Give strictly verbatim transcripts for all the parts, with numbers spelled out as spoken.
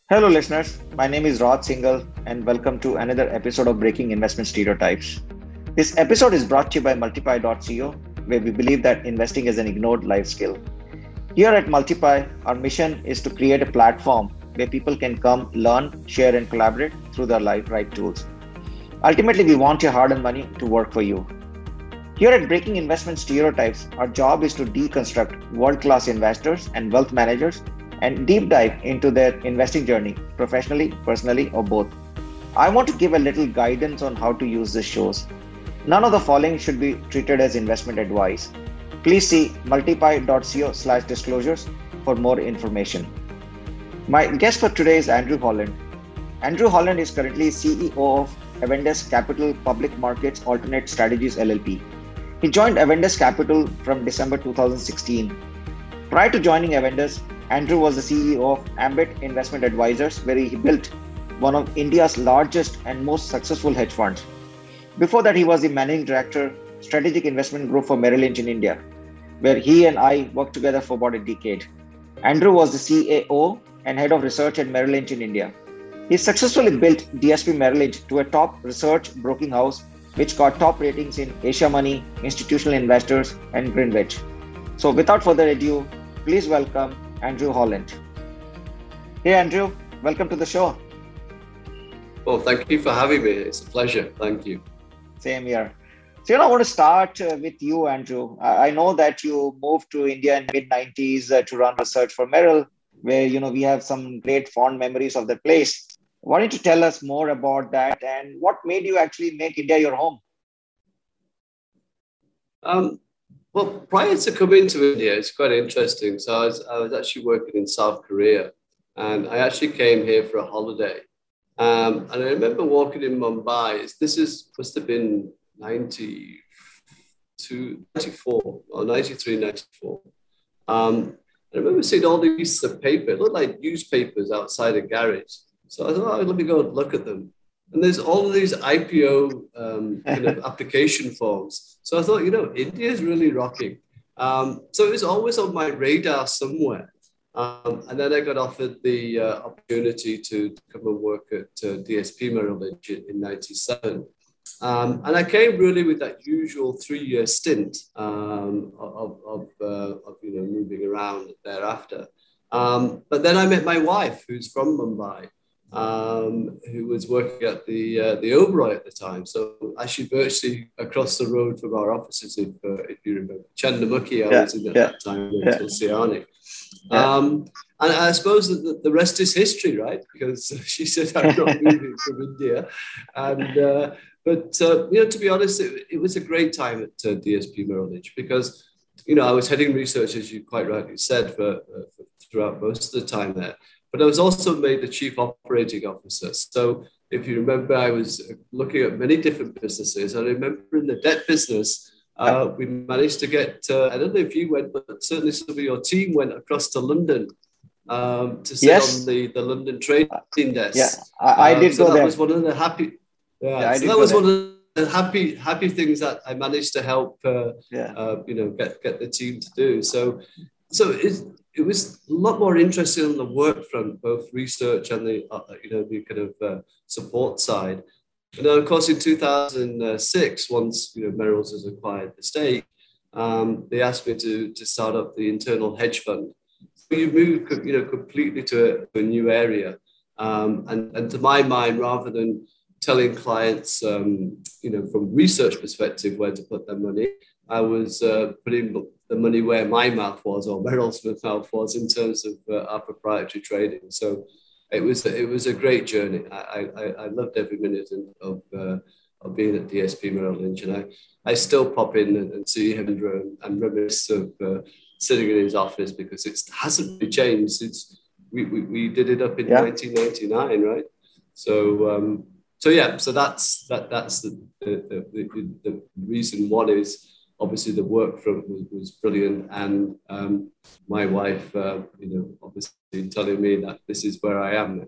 Hello, listeners. My name is Raj Singhal, and welcome to another episode of Breaking Investment Stereotypes. This episode is brought to you by Multiply dot co, where we believe that investing is an ignored life skill. Here at Multiply, our mission is to create a platform where people can come, learn, share, and collaborate through the right tools. Ultimately, we want your hard earned money to work for you. Here at Breaking Investment Stereotypes, our job is to deconstruct world class investors and wealth managers and deep dive into their investing journey, professionally, personally, or both. I want to give a little guidance on how to use these shows. None of the following should be treated as investment advice. Please see multiply dot co slash disclosures for more information. My guest for today is Andrew Holland. Andrew Holland is currently C E O of Avendus Capital Public Markets Alternate Strategies L L P. He joined Avendus Capital from December two thousand sixteen. Prior to joining Avendus, Andrew was the C E O of Ambit Investment Advisors, where he built one of India's largest and most successful hedge funds. Before that, he was the Managing Director, Strategic Investment Group for Merrill Lynch in India, where he and I worked together for about a decade. Andrew was the C A O and Head of Research at Merrill Lynch in India. He successfully built D S P Merrill Lynch to a top research broking house, which got top ratings in Asia Money, Institutional Investors, and Greenwich. So without further ado, please welcome Andrew Holland. Hey, Andrew, welcome to the show. Well, thank you for having me. It's a pleasure. Thank you. Same here. So, you know, I want to start uh, with you, Andrew. I, I know that you moved to India in the mid nineties uh, to run research for Merrill, where, you know, we have some great fond memories of the place. Why don't you tell us more about that and what made you actually make India your home? Um, Well, prior to coming to India, it's quite interesting. So I was, I was actually working in South Korea, and I actually came here for a holiday. Um, and I remember walking in Mumbai. This is must have been ninety-two, ninety-four, or ninety-three, ninety-four. Um, I remember seeing all these pieces of paper. It looked like newspapers outside a garage. So I thought, oh, let me go and look at them. And there's all of these I P O um, kind of application forms. So I thought, you know, India is really rocking. Um, so it was always on my radar somewhere. Um, and then I got offered the uh, opportunity to, to come and work at uh, D S P Merrill Lynch in, in ninety-seven. Um, and I came really with that usual three-year stint um, of, of, uh, of, you know, moving around thereafter. Um, but then I met my wife, who's from Mumbai. Um, who was working at the uh, the Oberoi at the time. So actually virtually across the road from our offices, if, uh, if you remember. Chandamukhi, I yeah, was in at yeah, that time, yeah. until Siani. Yeah. Um, and I suppose that the, the rest is history, right? Because she said, I'm not moving from India. And, uh, but, uh, you know, to be honest, it, it was a great time at uh, D S P Merrill Lynch because, you know, I was heading research, as you quite rightly said, for, uh, for throughout most of the time there. But I was also made the chief operating officer. So if you remember, I was looking at many different businesses. I remember in the debt business, uh, we managed to get, uh, I don't know if you went, but certainly some of your team went across to London um, to sit yes. on the, the London trading desk. Yeah, I, I did uh, so go that there. was one of the happy, yeah, yeah so that was there. one of the happy, happy things that I managed to help, uh, yeah. uh, you know, get, get the team to do. So, so it's, it was a lot more interesting on the work front, both research and the, uh, you know, the kind of uh, support side. And then, of course, in two thousand six, once, you know, Merrill's has acquired the stake, um, they asked me to, to start up the internal hedge fund. So you move, you know, completely to a, to a new area. Um, and, and to my mind, rather than telling clients, um, you know, from research perspective, where to put their money, I was uh, putting the money where my mouth was, or Merrill's mouth was, in terms of uh, our proprietary trading. So it was it was a great journey. I I, I loved every minute of uh, of being at D S P Merrill Lynch, and I, I still pop in and, and see him and, and reminisce of uh, sitting in his office because it hasn't really changed since we, we, we did it up in yeah. nineteen ninety-nine, right? So um, so yeah, so that's that that's the the, the, the, the reason. One is, obviously, the work front was, was brilliant, and um, my wife, uh, you know, obviously telling me that this is where I am.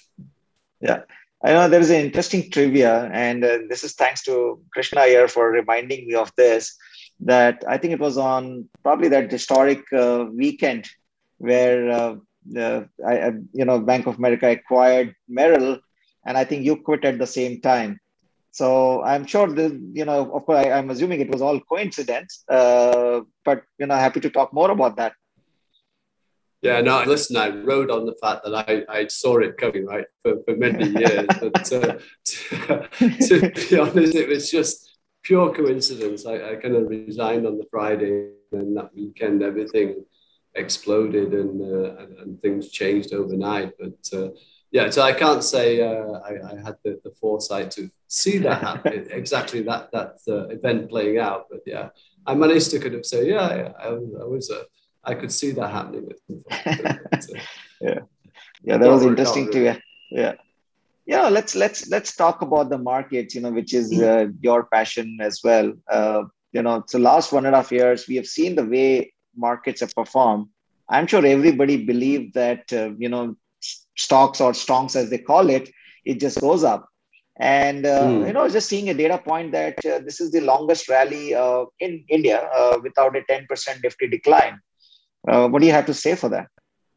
Yeah, I know there is an interesting trivia, and uh, this is thanks to Krishna here for reminding me of this. That I think it was on probably that historic uh, weekend where uh, uh, I, I, you know, Bank of America acquired Merrill, and I think you quit at the same time. So I'm sure the, you know, of course, I, I'm assuming it was all coincidence, uh, but, you know, happy to talk more about that. Yeah, no, listen, I rode on the fact that I, I saw it coming, right, for, for many years. But uh, to, to be honest, it was just pure coincidence. I, I kind of resigned on the Friday, and that weekend, everything exploded and, uh, and, and things changed overnight. But uh, yeah, so I can't say uh, I, I had the, the foresight to see that happen, exactly that, that uh, event playing out. But yeah, I managed to kind of say, yeah, yeah I, I was a, I could see that happening. yeah, yeah, that was interesting too. Yeah, yeah, yeah. Let's let's let's talk about the markets. You know, which is uh, your passion as well. Uh, you know, so last one and a half years, we have seen the way markets have performed. I'm sure everybody believed that uh, you know stocks or stonks as they call it, it just goes up. And uh, mm. you know, just seeing a data point that uh, this is the longest rally uh, in India uh, without a ten percent Nifty decline. Uh, what do you have to say for that?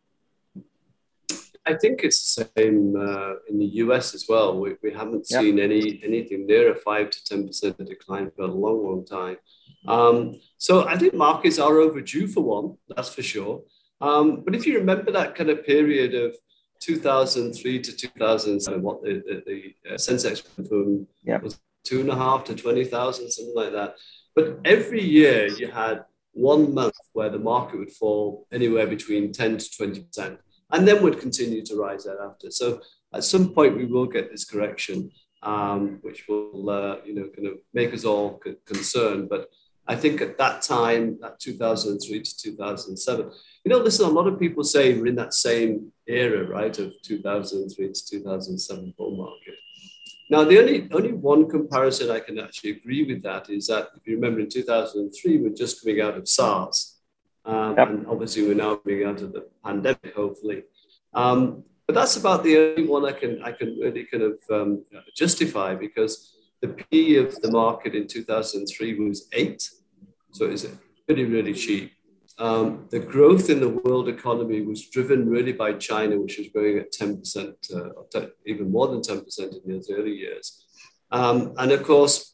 I think it's the same uh, in the U S as well. We, we haven't yep. seen any anything near a five to ten percent decline for a long, long time. Um, so I think markets are overdue for one, that's for sure. Um, but if you remember that kind of period of two thousand three to two thousand seven, what the, the, the uh, Sensex boom yep. was two and a half to twenty thousand, something like that. But every year you had one month where the market would fall anywhere between ten to twenty percent, and then would continue to rise thereafter. So at some point we will get this correction, um, which will, uh, you know, kind of make us all c- concerned. But I think at that time, at two thousand three to two thousand seven, you know, listen, a lot of people say we're in that same era, right, of two thousand three to two thousand seven bull market. Now, the only, only one comparison I can actually agree with that is that, if you remember, in two thousand three, we're just coming out of SARS. Um, yep. And obviously, we're now coming out of the pandemic, hopefully. Um, but that's about the only one I can, I can really kind of um, justify, because the P of the market in two thousand three was eight. So it's really, really cheap. Um, the growth in the world economy was driven really by China, which was growing at ten percent, uh, even more than ten percent in those early years. Um, and of course,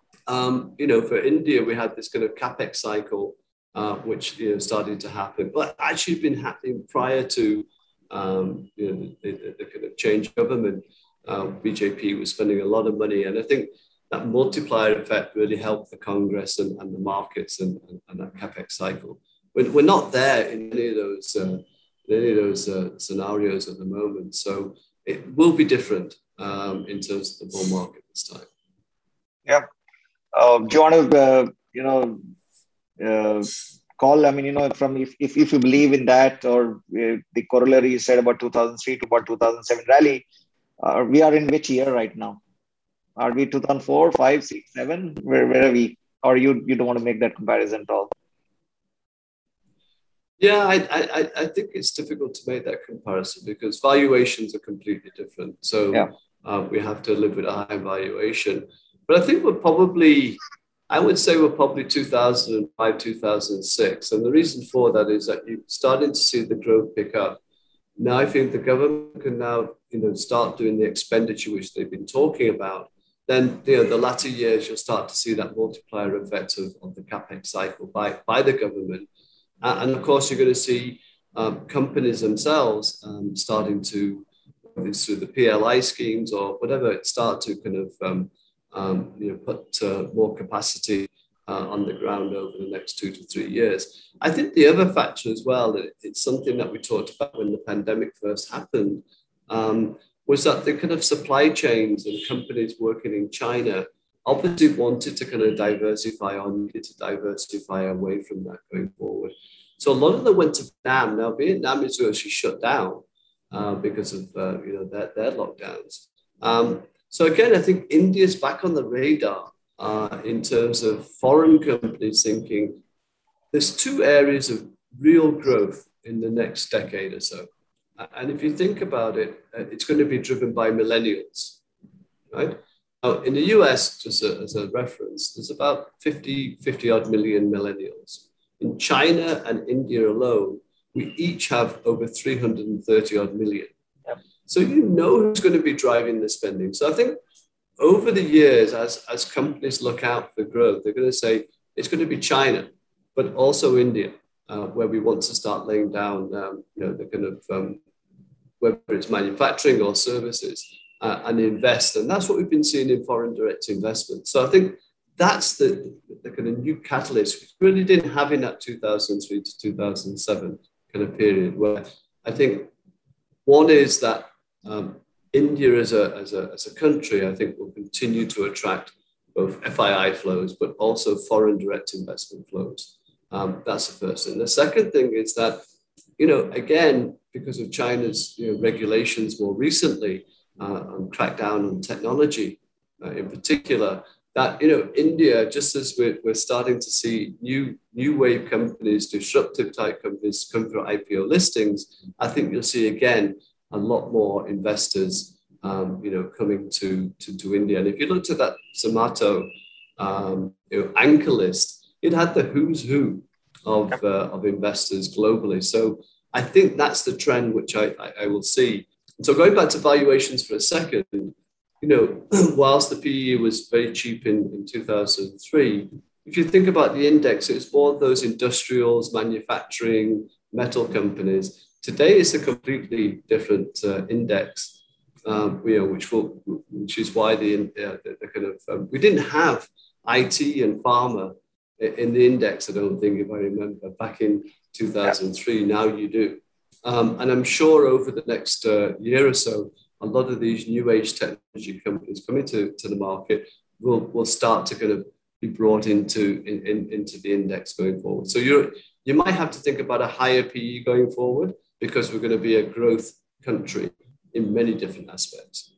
um, you know, for India, we had this kind of capex cycle, uh, which, you know, started to happen, but actually been happening prior to, um, you know, the, the, the kind of change government. Uh, B J P was spending a lot of money. And I think that multiplier effect really helped the Congress and, and the markets and, and, and that capex cycle. We're not there in any of those, uh, any of those uh, scenarios at the moment. So it will be different um, in terms of the bull market this time. Yeah. Um, do you want to, uh, you know, uh, call, I mean, you know, from if, if, if you believe in that, or uh, the corollary you said about two thousand three to about two thousand seven rally, uh, we are in which year right now? Are we two thousand four, five, six, seven? Where, where are we? Or you, you don't want to make that comparison at all? Yeah, I, I, I think it's difficult to make that comparison because valuations are completely different. So yeah. uh, we have to live with a high valuation. But I think we're probably, I would say we're probably two thousand five, two thousand six. And the reason for that is that you're starting to see the growth pick up. Now, I think the government can now, you know, start doing the expenditure which they've been talking about. Then, you know, the latter years, you'll start to see that multiplier effect of, of the capex cycle by, by the government. Uh, and of course, you're going to see um, companies themselves um, starting to, whether it's through the P L I schemes or whatever, start to kind of um, um, you know, put uh, more capacity uh, on the ground over the next two to three years. I think the other factor as well, that it's something that we talked about when the pandemic first happened, um, was that the kind of supply chains and companies working in China obviously wanted to kind of diversify or needed to diversify away from that going forward. So a lot of them went to Vietnam. Now, Vietnam is actually shut down uh, because of uh, you know their, their lockdowns. Um, so again, I think India's back on the radar uh, in terms of foreign companies thinking there's two areas of real growth in the next decade or so. And if you think about it, it's going to be driven by millennials, right? Now, in the U S, just a, as a reference, there's about fifty, fifty odd million millennials. In China and India alone, we each have over three hundred thirty odd million. Yep. So you know who's going to be driving the spending. So I think over the years, as, as companies look out for growth, they're going to say it's going to be China, but also India, uh, where we want to start laying down, um, you know, the kind of, um, whether it's manufacturing or services, uh, and invest. And that's what we've been seeing in foreign direct investment. So I think that's the, the kind of new catalyst we really didn't have in that two thousand three to two thousand seven kind of period, where I think one is that um, India as a, as, a, as a country, I think, will continue to attract both F I I flows, but also foreign direct investment flows. Um, that's the first thing. The second thing is that, you know, again, because of China's you know, regulations more recently uh, and crackdown on technology uh, in particular, that, you know, India, just as we're, we're starting to see new, new wave companies, disruptive type companies come through I P O listings, I think you'll see again a lot more investors, um, you know, coming to, to, to India. And if you looked at that Zomato um, you know, anchor list, it had the who's who of, uh, of investors globally. So I think that's the trend which I, I, I will see. So going back to valuations for a second, you know, whilst the P E was very cheap in, in two thousand three, if you think about the index, it's more of those industrials, manufacturing, metal companies. Today, it's a completely different uh, index, um, you know, which will, which is why the, uh, the, the kind of um, we didn't have I T and pharma in the index. I don't think, if I remember, back in two thousand three. Yeah. Now you do, um, and I'm sure over the next uh, year or so, a lot of these new age technology companies coming to, to the market will, will start to kind of be brought into, in, in, into the index going forward. So you're, you might have to think about a higher P E going forward because we're going to be a growth country in many different aspects.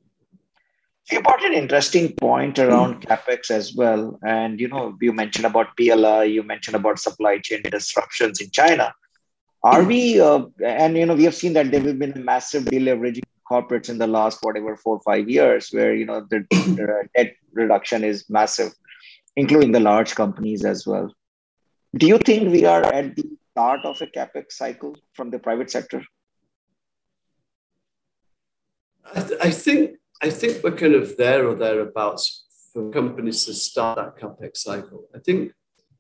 You brought an interesting point around CapEx as well. And, you know, you mentioned about P L I, you mentioned about supply chain disruptions in China. Are we, uh, and, you know, we have seen that there have been a massive deleveraging corporates in the last whatever four or five years where, you know, the, the debt reduction is massive, including the large companies as well. Do you think we are at the start of a CapEx cycle from the private sector? I, th- I think I think we're kind of there or thereabouts for companies to start that CapEx cycle. I think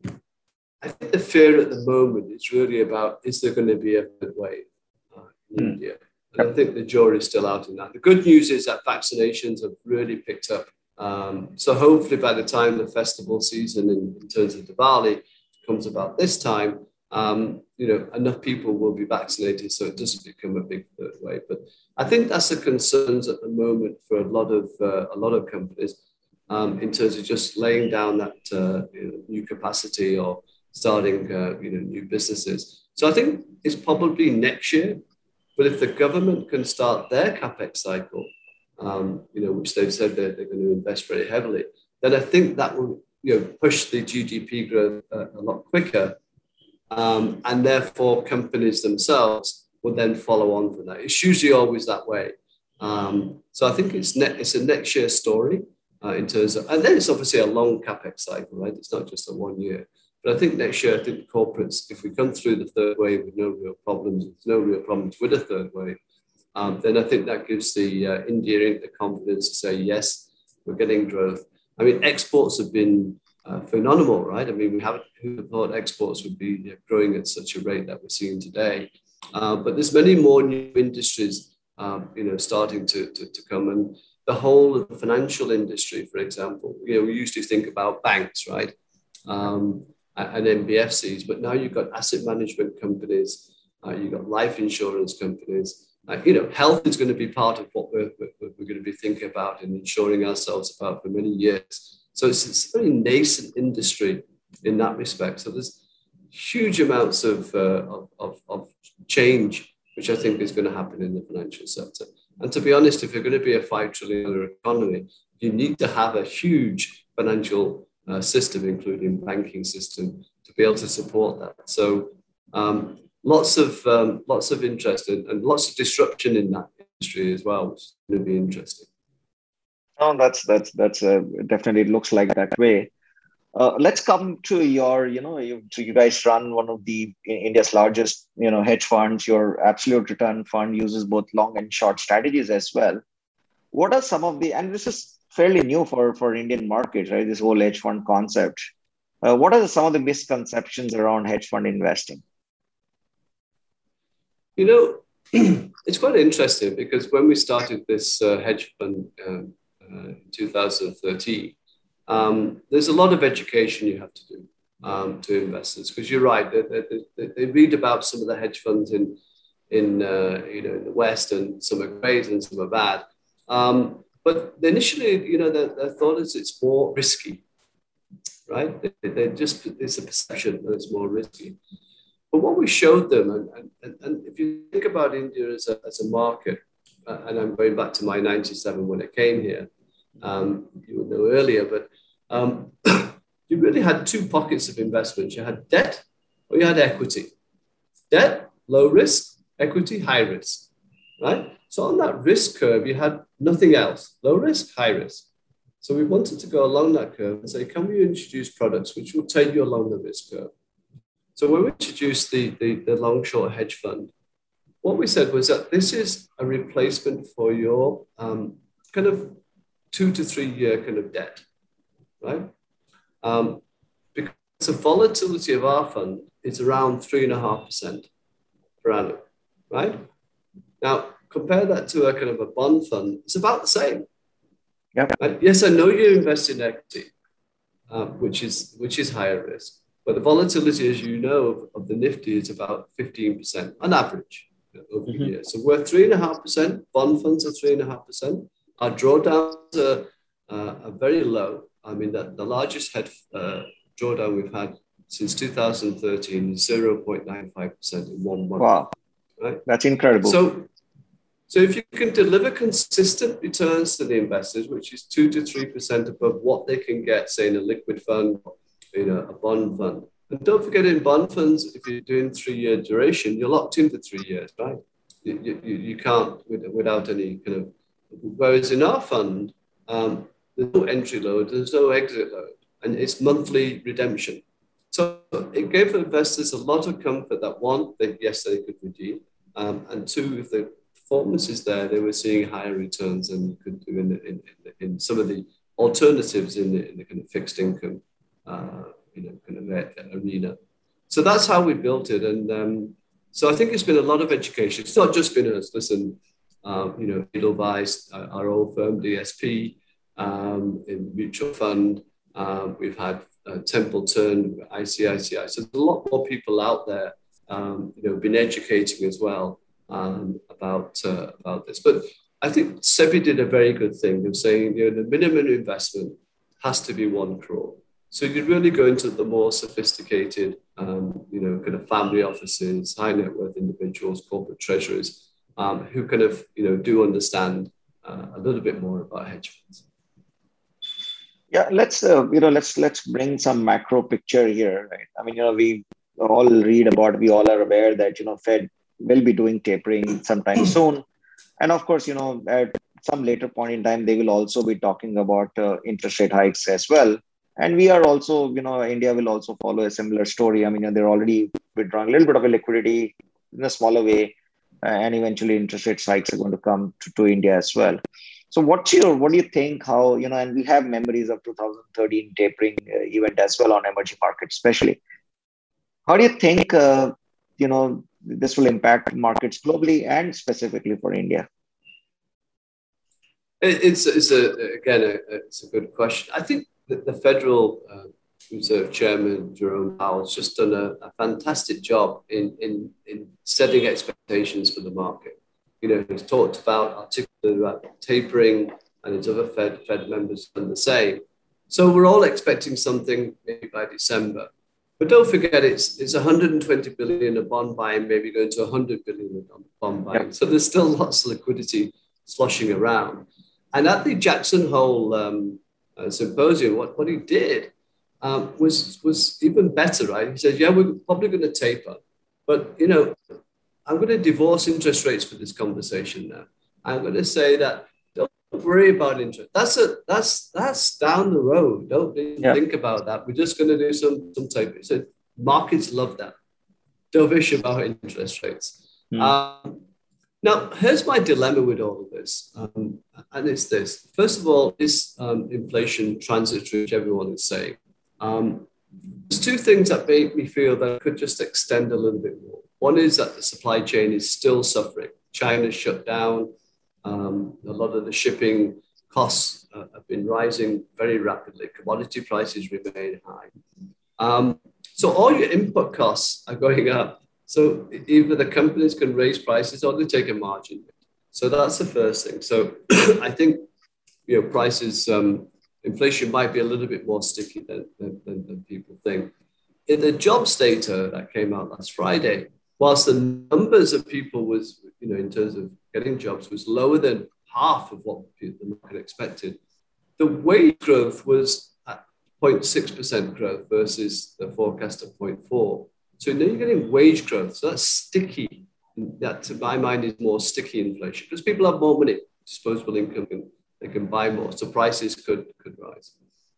I think the fear at the moment is really about, is there going to be a third wave uh, in mm. India? And I think the jury's still out in that. The good news is that vaccinations have really picked up. Um, so hopefully by the time the festival season in, in terms of Diwali comes about this time, um, you know, enough people will be vaccinated so it doesn't become a big third wave. But I think that's the concerns at the moment for a lot of uh, a lot of companies um, in terms of just laying down that uh, you know, new capacity or starting uh, you know new businesses. So I think it's probably next year. But if the government can start their CapEx cycle, um, you know, which they've said they're, they're going to invest very heavily, then I think that will, you know, push the G D P growth uh, a lot quicker, um, and therefore companies themselves will then follow on from that. It's usually always that way. Um, so I think it's ne- it's a next year story uh, in terms of, and then it's obviously a long CapEx cycle, right? It's not just a one year. But I think next year, I think the corporates, if we come through the third wave with no real problems, there's no real problems with a third wave, um, then I think that gives the uh, India the confidence to say, yes, we're getting growth. I mean, exports have been uh, phenomenal, right? I mean, we haven't who would have thought exports would be you know, growing at such a rate that we're seeing today. Uh, but there's many more new industries, um, you know, starting to, to, to come. And the whole of the financial industry, for example, you know, we used to think about banks, right? Um, and N B F Cs, but now you've got asset management companies, uh, you've got life insurance companies. Uh, you know, health is going to be part of what we're, we're, we're going to be thinking about and insuring ourselves about for many years. So it's, it's a very nascent industry in that respect. So there's huge amounts of, uh, of, of, of change, which I think is going to happen in the financial sector. And to be honest, if you're going to be a five trillion dollars economy, you need to have a huge financial Uh, system, including banking system, to be able to support that. So um, lots of um, lots of interest and, and lots of disruption in that industry as well, which is going to be interesting. Oh, that's that's that's uh, definitely looks like that way. Uh, let's come to your, you know, you, so you guys run one of the India's largest, you know, hedge funds. Your absolute return fund uses both long and short strategies as well. What are some of the, and this is fairly new for, for Indian markets, right? This whole hedge fund concept. Uh, what are the, some of the misconceptions around hedge fund investing? You know, it's quite interesting because when we started this uh, hedge fund uh, uh, in two thousand thirteen, um, there's a lot of education you have to do um, to investors, because you're right, they, they, they read about some of the hedge funds in in uh, you know in the West, and some are great and some are bad. Um, but initially, you know, their, their thought is it's more risky, right? They, they just it's a perception that it's more risky. But what we showed them, and, and, and if you think about India as a, as a market, uh, and I'm going back to my ninety-seven when I came here, um, you would know earlier, but um, you really had two pockets of investments. You had debt or you had equity. Debt, low risk, equity, high risk, right? So on that risk curve, you had nothing else, low risk, high risk. So we wanted to go along that curve and say, can we introduce products which will take you along the risk curve? So when we introduced the, the, the long-short hedge fund, what we said was that this is a replacement for your um, kind of two to three year kind of debt, right? Um, because the volatility of our fund is around three and a half percent per annum, right? Now, compare that to a kind of a bond fund, it's about the same. Yep. Right? Yes, I know you invest in equity, uh, which is which is higher risk. But the volatility, as you know, of, of the Nifty is about fifteen percent on average over mm-hmm. the year. So we're three and a half percent. Bond funds are three and a half percent. Our drawdowns are, uh, are very low. I mean, the, the largest head uh, drawdown we've had since two thousand thirteen is zero point nine five percent in one month. Wow, right? That's incredible. So, so if you can deliver consistent returns to the investors, which is two to three percent above what they can get, say, in a liquid fund, in a, a bond fund. And don't forget, in bond funds, if you're doing three-year duration, you're locked in for three years, right? You, you, you can't without any kind of, whereas in our fund, um, there's no entry load, there's no exit load, and it's monthly redemption. So it gave investors a lot of comfort that one, they, yes, they could redeem, um, and two, if the performance is there, they were seeing higher returns than you could do in, in, in, in some of the alternatives in the, in the kind of fixed income Uh, you know, kind of arena. So that's how we built it. And um, so I think it's been a lot of education. It's not just been us. Listen, um, you know, Edelweiss, our old firm, D S P, um, in mutual fund. Um, we've had uh, Templeton, I C I C I. So there's a lot more people out there, um, you know, been educating as well um, about uh, about this. But I think SEBI did a very good thing of saying, you know, the minimum investment has to be one crore. So you really go into the more sophisticated, um, you know, kind of family offices, high net worth individuals, corporate treasurers, um, who kind of, you know, do understand uh, a little bit more about hedge funds. Yeah, let's, uh, you know, let's let's bring some macro picture here, right? I mean, you know, we all read about, we all are aware that, you know, Fed will be doing tapering sometime soon. And of course, you know, at some later point in time, they will also be talking about uh, interest rate hikes as well. And we are also, you know, India will also follow a similar story. I mean, you know, they're already withdrawing a little bit of a liquidity in a smaller way, uh, and eventually interest rate hikes are going to come to, to India as well. So what's your, what do you think, how, you know, and we have memories of two thousand thirteen tapering uh, event as well on emerging markets, especially. How do you think, uh, you know, this will impact markets globally and specifically for India? It's, it's a, again, a, it's a good question. I think the Federal uh, Reserve Chairman, Jerome Powell, has just done a, a fantastic job in, in, in setting expectations for the market. You know, he's talked about, articulated about tapering, and his other Fed, Fed members have done the same. So we're all expecting something maybe by December. But don't forget, it's, it's one hundred twenty billion of bond buying, maybe going to one hundred billion of bond buying. So there's still lots of liquidity sloshing around. And at the Jackson Hole um, Uh, symposium, what, what he did um, was was even better, right? He said, yeah, we're probably going to taper, but, you know, I'm going to divorce interest rates for this conversation now. I'm going to say that don't worry about interest. That's a that's that's down the road. Don't yeah. think about that. We're just going to do some some type. So markets love that. Dovish about interest rates. Mm. Um, now, here's my dilemma with all of this, um, and it's this. First of all, is um, inflation transitory, which everyone is saying? Um, there's two things that make me feel that it could just extend a little bit more. One is that the supply chain is still suffering. China's shut down. Um, a lot of the shipping costs uh, have been rising very rapidly. Commodity prices remain high. Um, so all your input costs are going up. So either the companies can raise prices or they take a margin. So that's the first thing. So I think, you know, prices, um, inflation might be a little bit more sticky than, than, than people think. In the jobs data that came out last Friday, whilst the numbers of people was, you know, in terms of getting jobs was lower than half of what the market expected, the wage growth was at zero point six percent growth versus the forecast of zero point four. So now you're getting wage growth. So that's sticky. That, to my mind, is more sticky inflation because people have more money, disposable income, and they can buy more. So prices could, could rise.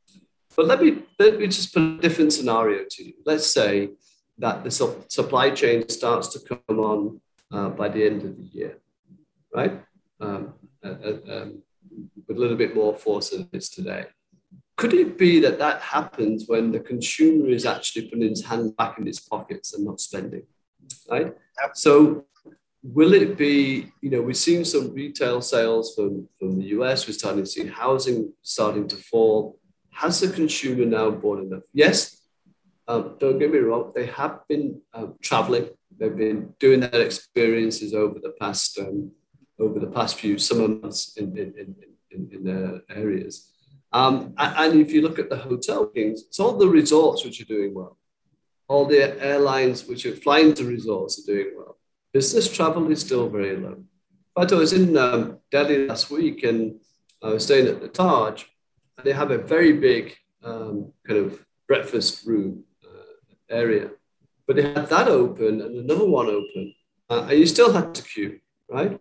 But let me, let me just put a different scenario to you. Let's say that the su- supply chain starts to come on uh, by the end of the year, right? Um, uh, um, with a little bit more force than it is today. Could it be that that happens when the consumer is actually putting his hand back in his pockets and not spending, right? So will it be, you know, we've seen some retail sales from, from the U S, we're starting to see housing starting to fall. Has the consumer now bought enough? Yes, um, don't get me wrong, they have been um, traveling. They've been doing their experiences over the past um, over the past few summer months in, in, in, in, in their areas. Um, and if you look at the hotel bookings, it's all the resorts which are doing well. All the airlines which are flying to resorts are doing well. Business travel is still very low. In fact, I was in um, Delhi last week and I was staying at the Taj, and they have a very big um, kind of breakfast room uh, area. But they had that open and another one open, uh, and you still had to queue, right?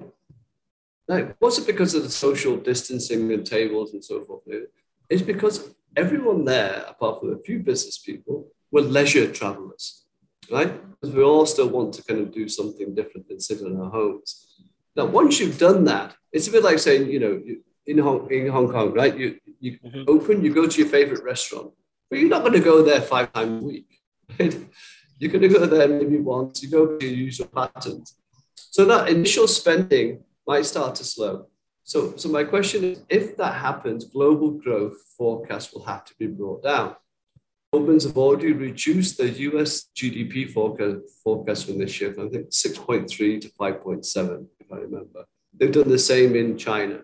Now, it wasn't because of the social distancing and tables and so forth. It's because everyone there, apart from a few business people, were leisure travelers, right? Because we all still want to kind of do something different than sit in our homes. Now, once you've done that, it's a bit like saying, you know, in Hong, in Hong Kong, right? You, you mm-hmm. open, you go to your favorite restaurant, but you're not going to go there five times a week, right? You're going to go there maybe once, you go to your usual patterns. So that initial spending might start to slow. So, so my question is, if that happens, global growth forecasts will have to be brought down. Goldman's have already reduced the U S G D P forecast, forecast from this year from, I think, six point three to five point seven, if I remember. They've done the same in China.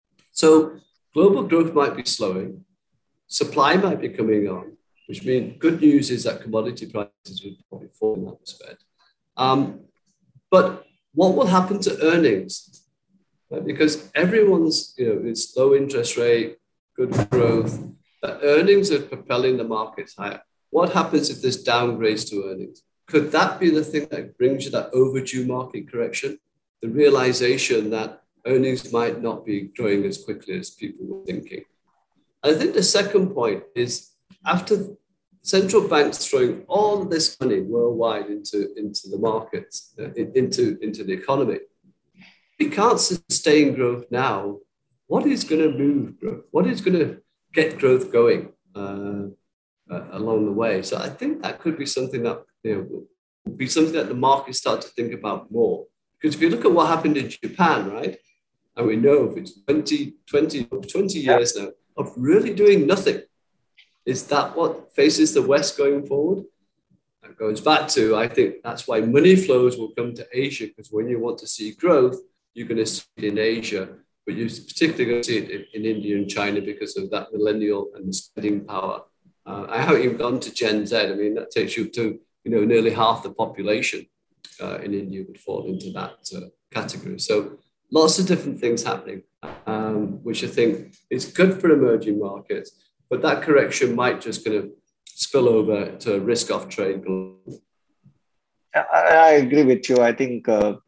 So global growth might be slowing. Supply might be coming on, which means good news is that commodity prices will probably fall in that respect. Um, but what will happen to earnings? Right? Because everyone's, you know, it's low interest rate, good growth, that earnings are propelling the markets higher. What happens if there's downgrades to earnings? Could that be the thing that brings you that overdue market correction? The realization that earnings might not be growing as quickly as people were thinking. And I think the second point is after central banks throwing all this money worldwide into, into the markets, uh, into, into the economy, we can't sustain growth now. What is going to move growth? What is going to get growth going uh, uh, along the way? So I think that could be something that, you know, will be something that the markets start to think about more. Because if you look at what happened in Japan, right, and we know if it's twenty, twenty, twenty years now of really doing nothing, is that what faces the West going forward? That goes back to, I think that's why money flows will come to Asia, because when you want to see growth, you're going to see it in Asia, but you're particularly going to see it in, in India and China because of that millennial and the spending power. Uh, I haven't even gone to Gen Z. I mean, that takes you to, you know, nearly half the population uh, in India would fall into that uh, category. So lots of different things happening, um, which I think is good for emerging markets, but that correction might just kind of spill over to risk-off trade globally. I, I agree with you. I think uh,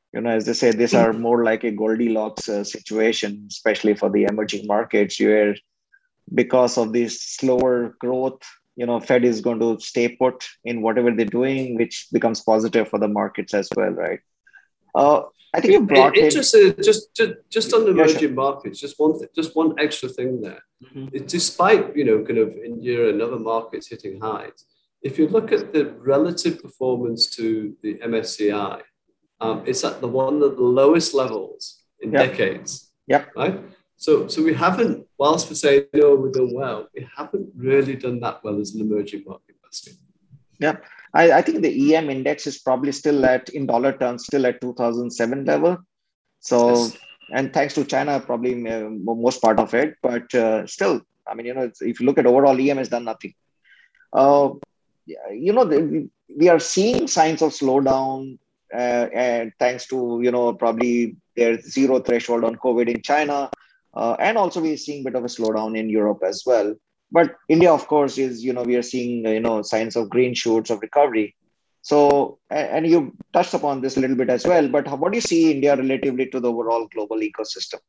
You know, as they say, these are more like a Goldilocks uh, situation, especially for the emerging markets, where because of this slower growth, you know, Fed is going to stay put in whatever they're doing, which becomes positive for the markets as well, right? Uh, I think you brought interested in, just, just just on the yeah, emerging sure. markets. Just one just one extra thing there. Mm-hmm. It, despite you know kind of India and other markets hitting highs, if you look at the relative performance to the M S C I, um, it's at the one of the lowest levels in yep. decades. Yep. Right. So so we haven't, whilst we're saying no, we're doing well, we haven't really done that well as an emerging market investor. Yeah, I, I think the E M index is probably still at, in dollar terms, still at two thousand seven level. So, yes. And thanks to China, probably uh, most part of it, but uh, still, I mean, you know, if you look at overall, E M has done nothing. Uh, you know, the, we are seeing signs of slowdown, uh, and thanks to, you know, probably there's zero threshold on COVID in China. Uh, and also we're seeing a bit of a slowdown in Europe as well. But India, of course, is, you know, we are seeing, you know, signs of green shoots of recovery. So, and you touched upon this a little bit as well, but how, what do you see India relatively to the overall global ecosystem?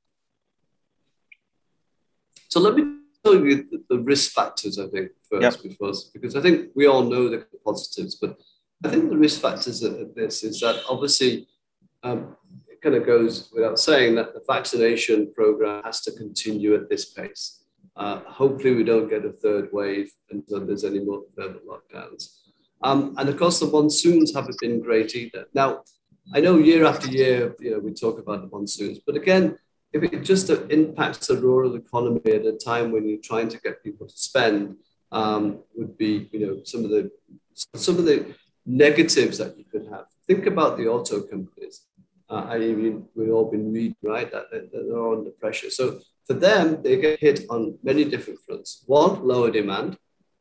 So let me tell you the, the risk factors, I think, first, yep. because, because I think we all know the positives, but I think the risk factors of this is that obviously um, it kind of goes without saying that the vaccination program has to continue at this pace. Uh, hopefully we don't get a third wave until there's any more further lockdowns. Um, and of course, the monsoons haven't been great either. Now, I know year after year, you know, we talk about the monsoons, but again, if it just impacts the rural economy at a time when you're trying to get people to spend, um, would be, you know, some of the some of the negatives that you could have. Think about the auto companies. Uh, I mean, we've all been reading, right, that, that they're under pressure. So for them, they get hit on many different fronts. One, lower demand.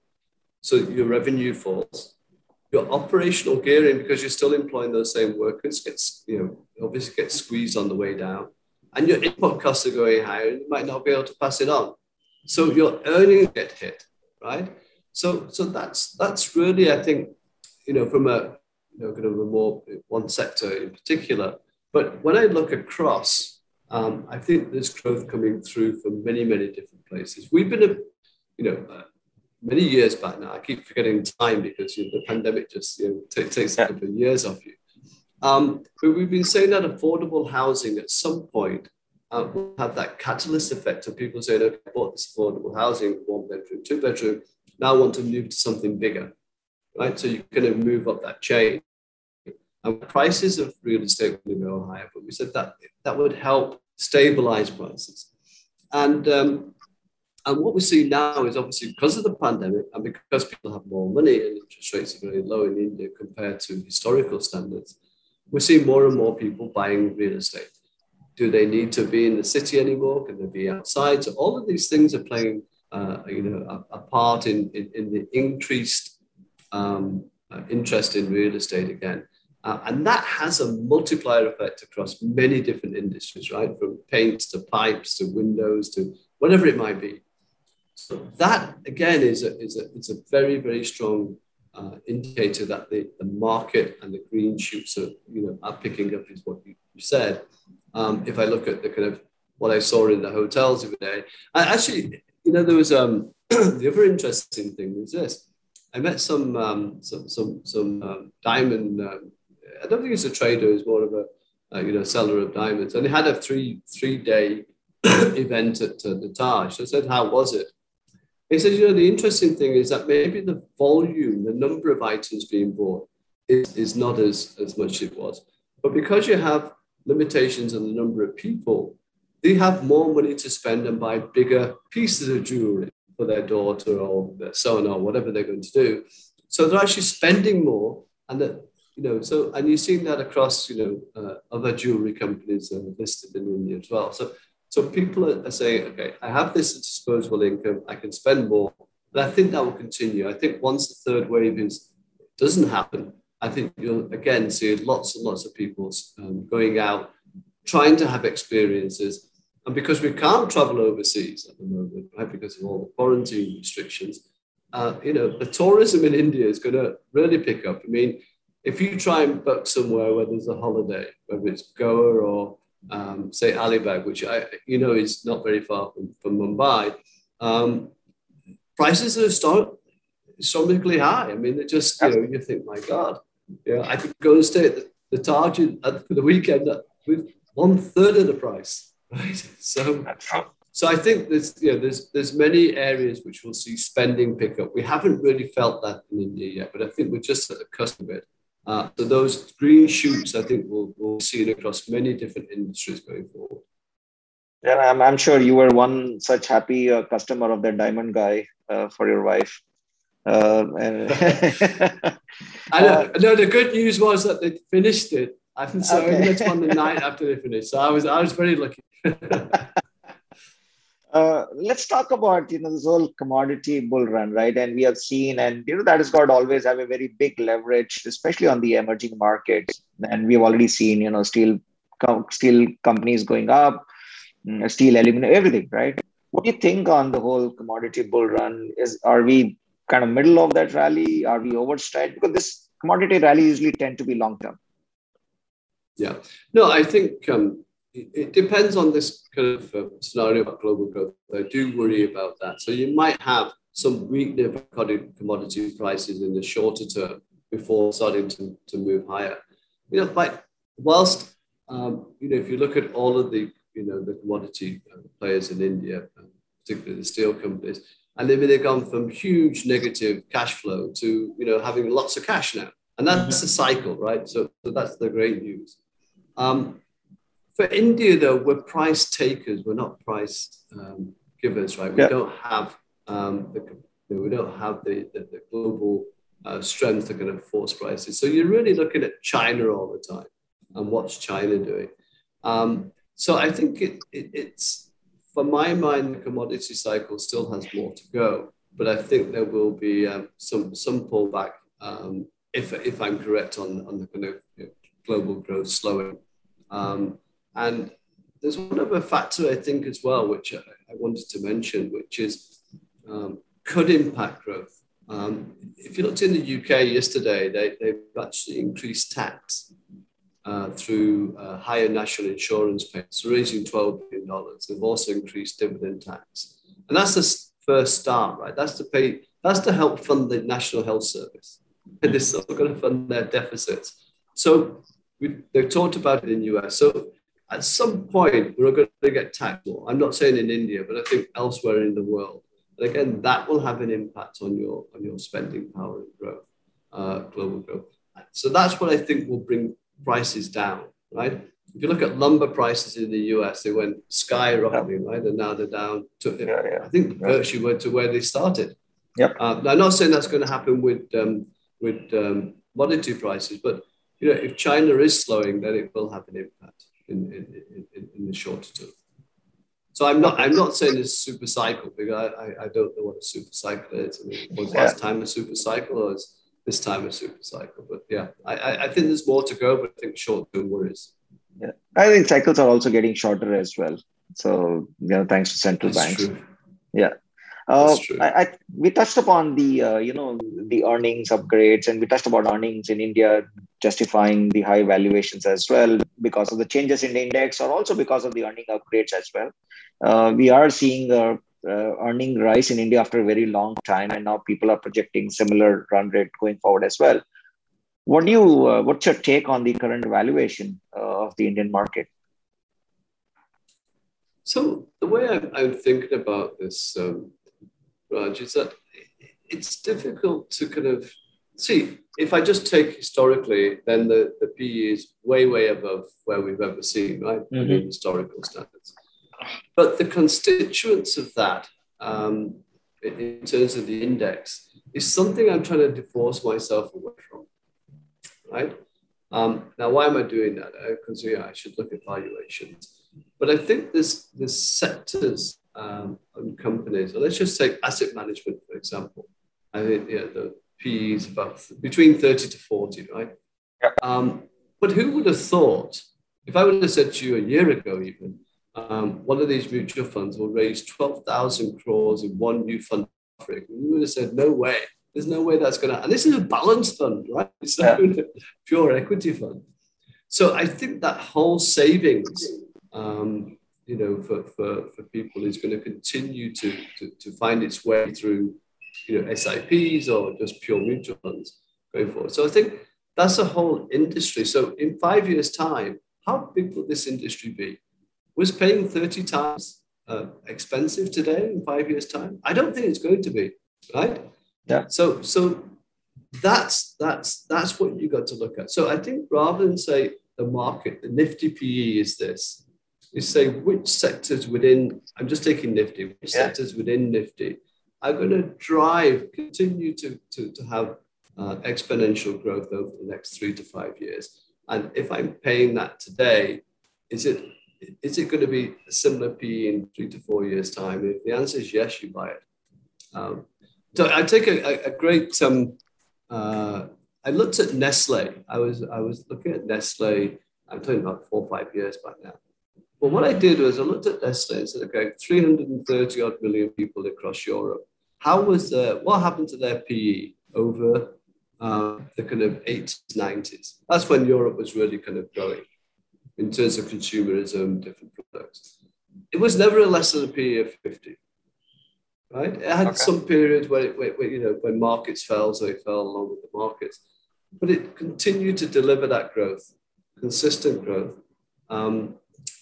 So your revenue falls. Your operational gearing, because you're still employing those same workers, gets, you know, obviously gets squeezed on the way down. And your input costs are going higher, and you might not be able to pass it on. So your earnings get hit, right? So, so that's that's really, I think, you know, from a, you know, kind of a more one sector in particular. But when I look across, um, I think there's growth coming through from many, many different places. We've been, a, you know, uh, many years back now. I keep forgetting time because you know, the pandemic just you know, t- takes a couple of years off you. Um, but we've been saying that affordable housing at some point uh, will have that catalyst effect of people saying, okay, I bought this affordable housing, one bedroom, two bedroom, now I want to move to something bigger, right? So you're going to move up that chain. And prices of real estate will go higher, but we said that that would help stabilize prices. And um, and what we see now is obviously because of the pandemic and because people have more money and interest rates are very low in India compared to historical standards, we're seeing more and more people buying real estate. Do they need to be in the city anymore? Can they be outside? So all of these things are playing, uh, you know, a, a part in, in, in the increased um, uh, interest in real estate again. Uh, and that has a multiplier effect across many different industries, right? From paints to pipes to windows to whatever it might be. So that, again, is a, is a, it's a very, very strong uh, indicator that the, the market and the green shoots are, you know, are picking up, is what you, you said. Um, if I look at the kind of what I saw in the hotels the other day, I actually, you know, there was um, the other interesting thing was this. I met some um, some some some um, diamond. Um, I don't think it's a trader; it's more of a uh, you know seller of diamonds. And they had a three three day event at uh, the Taj. So I said, "How was it?" He said, "You know, the interesting thing is that maybe the volume, the number of items being bought, is, is not as as much as it was, but because you have limitations on the number of people, they have more money to spend and buy bigger pieces of jewelry for their daughter or their son or whatever they're going to do. So they're actually spending more, and that." You know, so, and you've seen that across, you know, uh, other jewelry companies uh, listed in India as well. So, so people are, are saying, okay, I have this disposable income, I can spend more, but I think that will continue. I think once the third wave is doesn't happen, I think you'll again see lots and lots of people um, going out, trying to have experiences. And because we can't travel overseas at the moment, right, because of all the quarantine restrictions, uh, you know, the tourism in India is going to really pick up. I mean, if you try and book somewhere where there's a holiday, whether it's Goa or um, say Alibag, which I, you know, is not very far from, from Mumbai, um, prices are historic, historically high. I mean, it just, you know, you think, my God, yeah, I could go and stay at the, the Taj at, for the weekend with one third of the price, right? So, so I think there's, you know, there's, there's many areas which will see spending pick up. We haven't really felt that in India yet, but I think we're just at the cusp of it. Uh, so those green shoots, I think, we'll, we'll see it across many different industries going forward. Yeah, I'm, I'm sure you were one such happy uh, customer of that diamond guy uh, for your wife. Uh, and I know. No, the good news was that they finished it. I think so. Okay. I went on the night after they finished. So I was, I was very lucky. Uh, let's talk about, you know, this whole commodity bull run, right? And we have seen, and you know, that has got to always have a very big leverage, especially on the emerging markets. And we've already seen, you know, steel, steel companies going up, steel, aluminum, everything, right? What do you think on the whole commodity bull run? Is are we kind of middle of that rally? Are we overstretched? Because this commodity rally usually tend to be long term. Yeah, no, I think. Um, It depends on this kind of uh, scenario about global growth. I do worry about that. So you might have some weakness of commodity prices in the shorter term before starting to, to move higher. You know, like whilst, um, you know, if you look at all of the, you know, the commodity players in India, particularly the steel companies, and they've, they've gone from huge negative cash flow to, you know, having lots of cash now. And that's the cycle, right? So, so that's the great news. Um, For India, though, we're price takers. We're not price um, givers, right? We yeah. don't have um, the, you know, we don't have the, the, the global uh, strength to kind of force prices. So you're really looking at China all the time, and what's China doing? Um, so I think it, it, it's, for my mind, the commodity cycle still has more to go. But I think there will be um, some some pullback um, if if I'm correct on on the kind of, you know, global growth slowing. Um, And there's one other factor, I think, as well, which I, I wanted to mention, which is um, could impact growth. Um, if you looked in the U K yesterday, they, they've actually increased tax uh, through uh, higher national insurance payments, raising twelve billion dollars. They've also increased dividend tax. And that's the first start, right? That's to pay, that's to help fund the National Health Service. And they're still going to fund their deficits. So we, they've talked about it in the U S. So at some point, we're going to get taxed more. I'm not saying in India, but I think elsewhere in the world. And again, that will have an impact on your on your spending power and growth, uh, global growth. So that's what I think will bring prices down, right? If you look at lumber prices in the U S, they went skyrocketing, right? And now they're down to, yeah, yeah. I think, virtually went to where they started. Yep. Uh, now, I'm not saying that's going to happen with um, with um, commodity prices, but you know, if China is slowing, then it will have an impact in, in, in, in the shorter term. So I'm not I'm not saying it's super cycle, because I, I, I don't know what a super cycle is. I mean, was last yeah. time a super cycle, or is this time a super cycle? But yeah, I, I think there's more to go, but I think short term worries. Yeah, I think cycles are also getting shorter as well. So, you know, thanks to central That's banks. True. Yeah. Uh, I, I, we touched upon the, uh, you know, the earnings upgrades, and we touched about earnings in India justifying the high valuations as well because of the changes in the index, or also because of the earning upgrades as well. Uh, we are seeing a, uh, earning rise in India after a very long time, and now people are projecting similar run rate going forward as well. What do you, uh, what's your take on the current valuation uh, of the Indian market? So the way I'm, I'm thinking about this, um, Raj, is that it's difficult to kind of see. If I just take historically, then the, the P E is way, way above where we've ever seen, right? Mm-hmm. I mean, historical standards. But the constituents of that, um, in, in terms of the index, is something I'm trying to divorce myself away from, right? Um, now, why am I doing that? Because yeah, I should look at valuations. But I think there's, there's sectors um, and companies, and let's just take asset management, for example. I think yeah, the P E is about between thirty to forty, right? Yep. Um, but who would have thought, if I would have said to you a year ago even, um, one of these mutual funds will raise twelve thousand crores in one new fund offering, you would have said, no way. There's no way that's going to, and this is a balanced fund, right? It's not yeah. a pure equity fund. So I think that whole savings, um, you know, for, for, for people is going to continue to, to, to find its way through, you know, S I Ps or just pure mutual funds going forward. So I think that's a whole industry. So in five years' time, how big will this industry be? Was paying thirty times uh, expensive today in five years' time? I don't think it's going to be, right? Yeah. So, so that's that's that's what you got to look at. So I think rather than say the market, the Nifty P E is this, is say which sectors within, I'm just taking Nifty, which yeah. sectors within Nifty are going to drive, continue to, to, to have uh, exponential growth over the next three to five years. And if I'm paying that today, is it is it going to be a similar P E in three to four years' time? If the answer is yes, you buy it. Um, so I take a, a great, um, uh, I looked at Nestle. I was I was looking at Nestle, I'm talking about four or five years back now. But what I did was I looked at Nestle and said, okay, three hundred thirty odd million people across Europe. How was the, what happened to their P E over uh, the kind of eighties, nineties? That's when Europe was really kind of growing in terms of consumerism, different products. It was never less than a P E of fifty, right? It had okay. some periods where, it, where, where, you know, when markets fell, so it fell along with the markets. But it continued to deliver that growth, consistent growth. Um,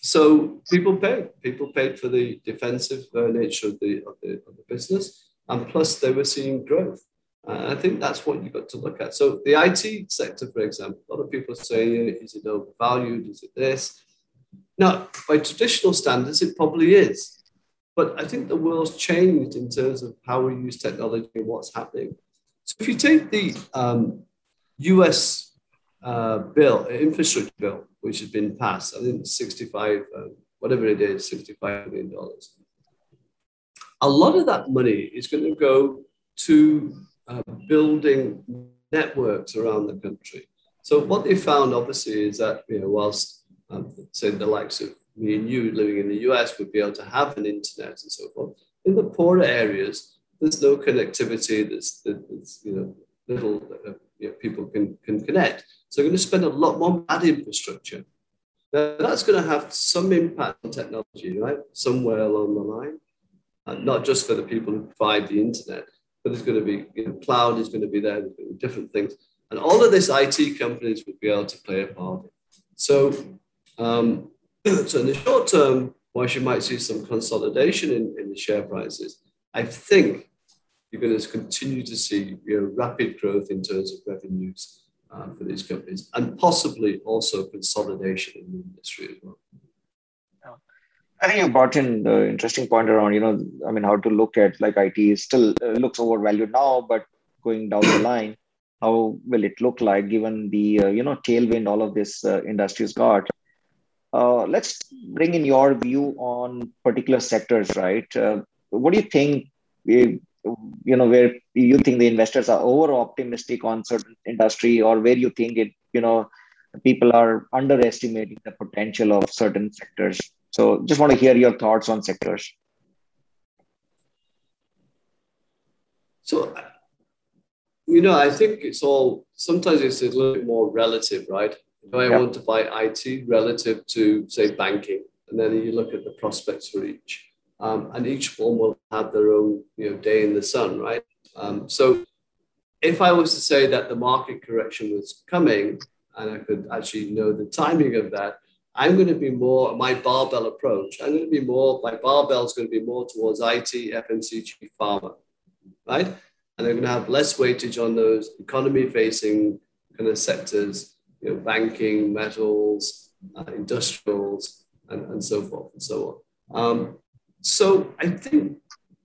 so people paid. People paid for the defensive uh, nature of the, of, the, of the business. And plus, they were seeing growth. Uh, I think that's what you've got to look at. So the I T sector, for example, a lot of people are saying, is it overvalued? Is it this? Now, by traditional standards, it probably is. But I think the world's changed in terms of how we use technology and what's happening. So if you take the um, U S uh, bill, infrastructure bill, which has been passed, I think sixty-five, uh, whatever it is, sixty-five million dollars. A lot of that money is going to go to uh, building networks around the country. So what they found, obviously, is that, you know, whilst, um, say, the likes of me and you living in the U S would be able to have an internet and so forth, in the poorer areas, there's no connectivity, there's, there's you know, little uh, you know, people can, can connect. So they're going to spend a lot more on that infrastructure. Now, that's going to have some impact on technology, right? Somewhere along the line. Uh, not just for the people who provide the internet, but there's going to be, you know, cloud is going to be there, there's going to be different things. And all of this I T companies would be able to play a part. So, um, so in the short term, whilst you might see some consolidation in, in the share prices, I think you're going to continue to see, you know, rapid growth in terms of revenues uh, for these companies, and possibly also consolidation in the industry as well. I think you brought in the interesting point around, you know, I mean, how to look at, like, I T is still uh, looks overvalued now, but going down the line, how will it look like given the, uh, you know, tailwind all of this uh, industry's got? Uh, let's bring in your view on particular sectors, right? Uh, what do you think, you know, where you think the investors are over optimistic on certain industry, or where you think it, you know, people are underestimating the potential of certain sectors? So just want to hear your thoughts on sectors. So, you know, I think it's all, sometimes it's a little bit more relative, right? Do I yep. want to buy I T relative to, say, banking? And then you look at the prospects for each. Um, and each one will have their own, you know, day in the sun, right? Um, so if I was to say that the market correction was coming, and I could actually know the timing of that, I'm going to be more, my barbell approach, I'm going to be more, my barbell is going to be more towards I T, F M C G, pharma, right? And they're going to have less weightage on those economy-facing kind of sectors, you know, banking, metals, uh, industrials, and, and so forth and so on. Um, so I think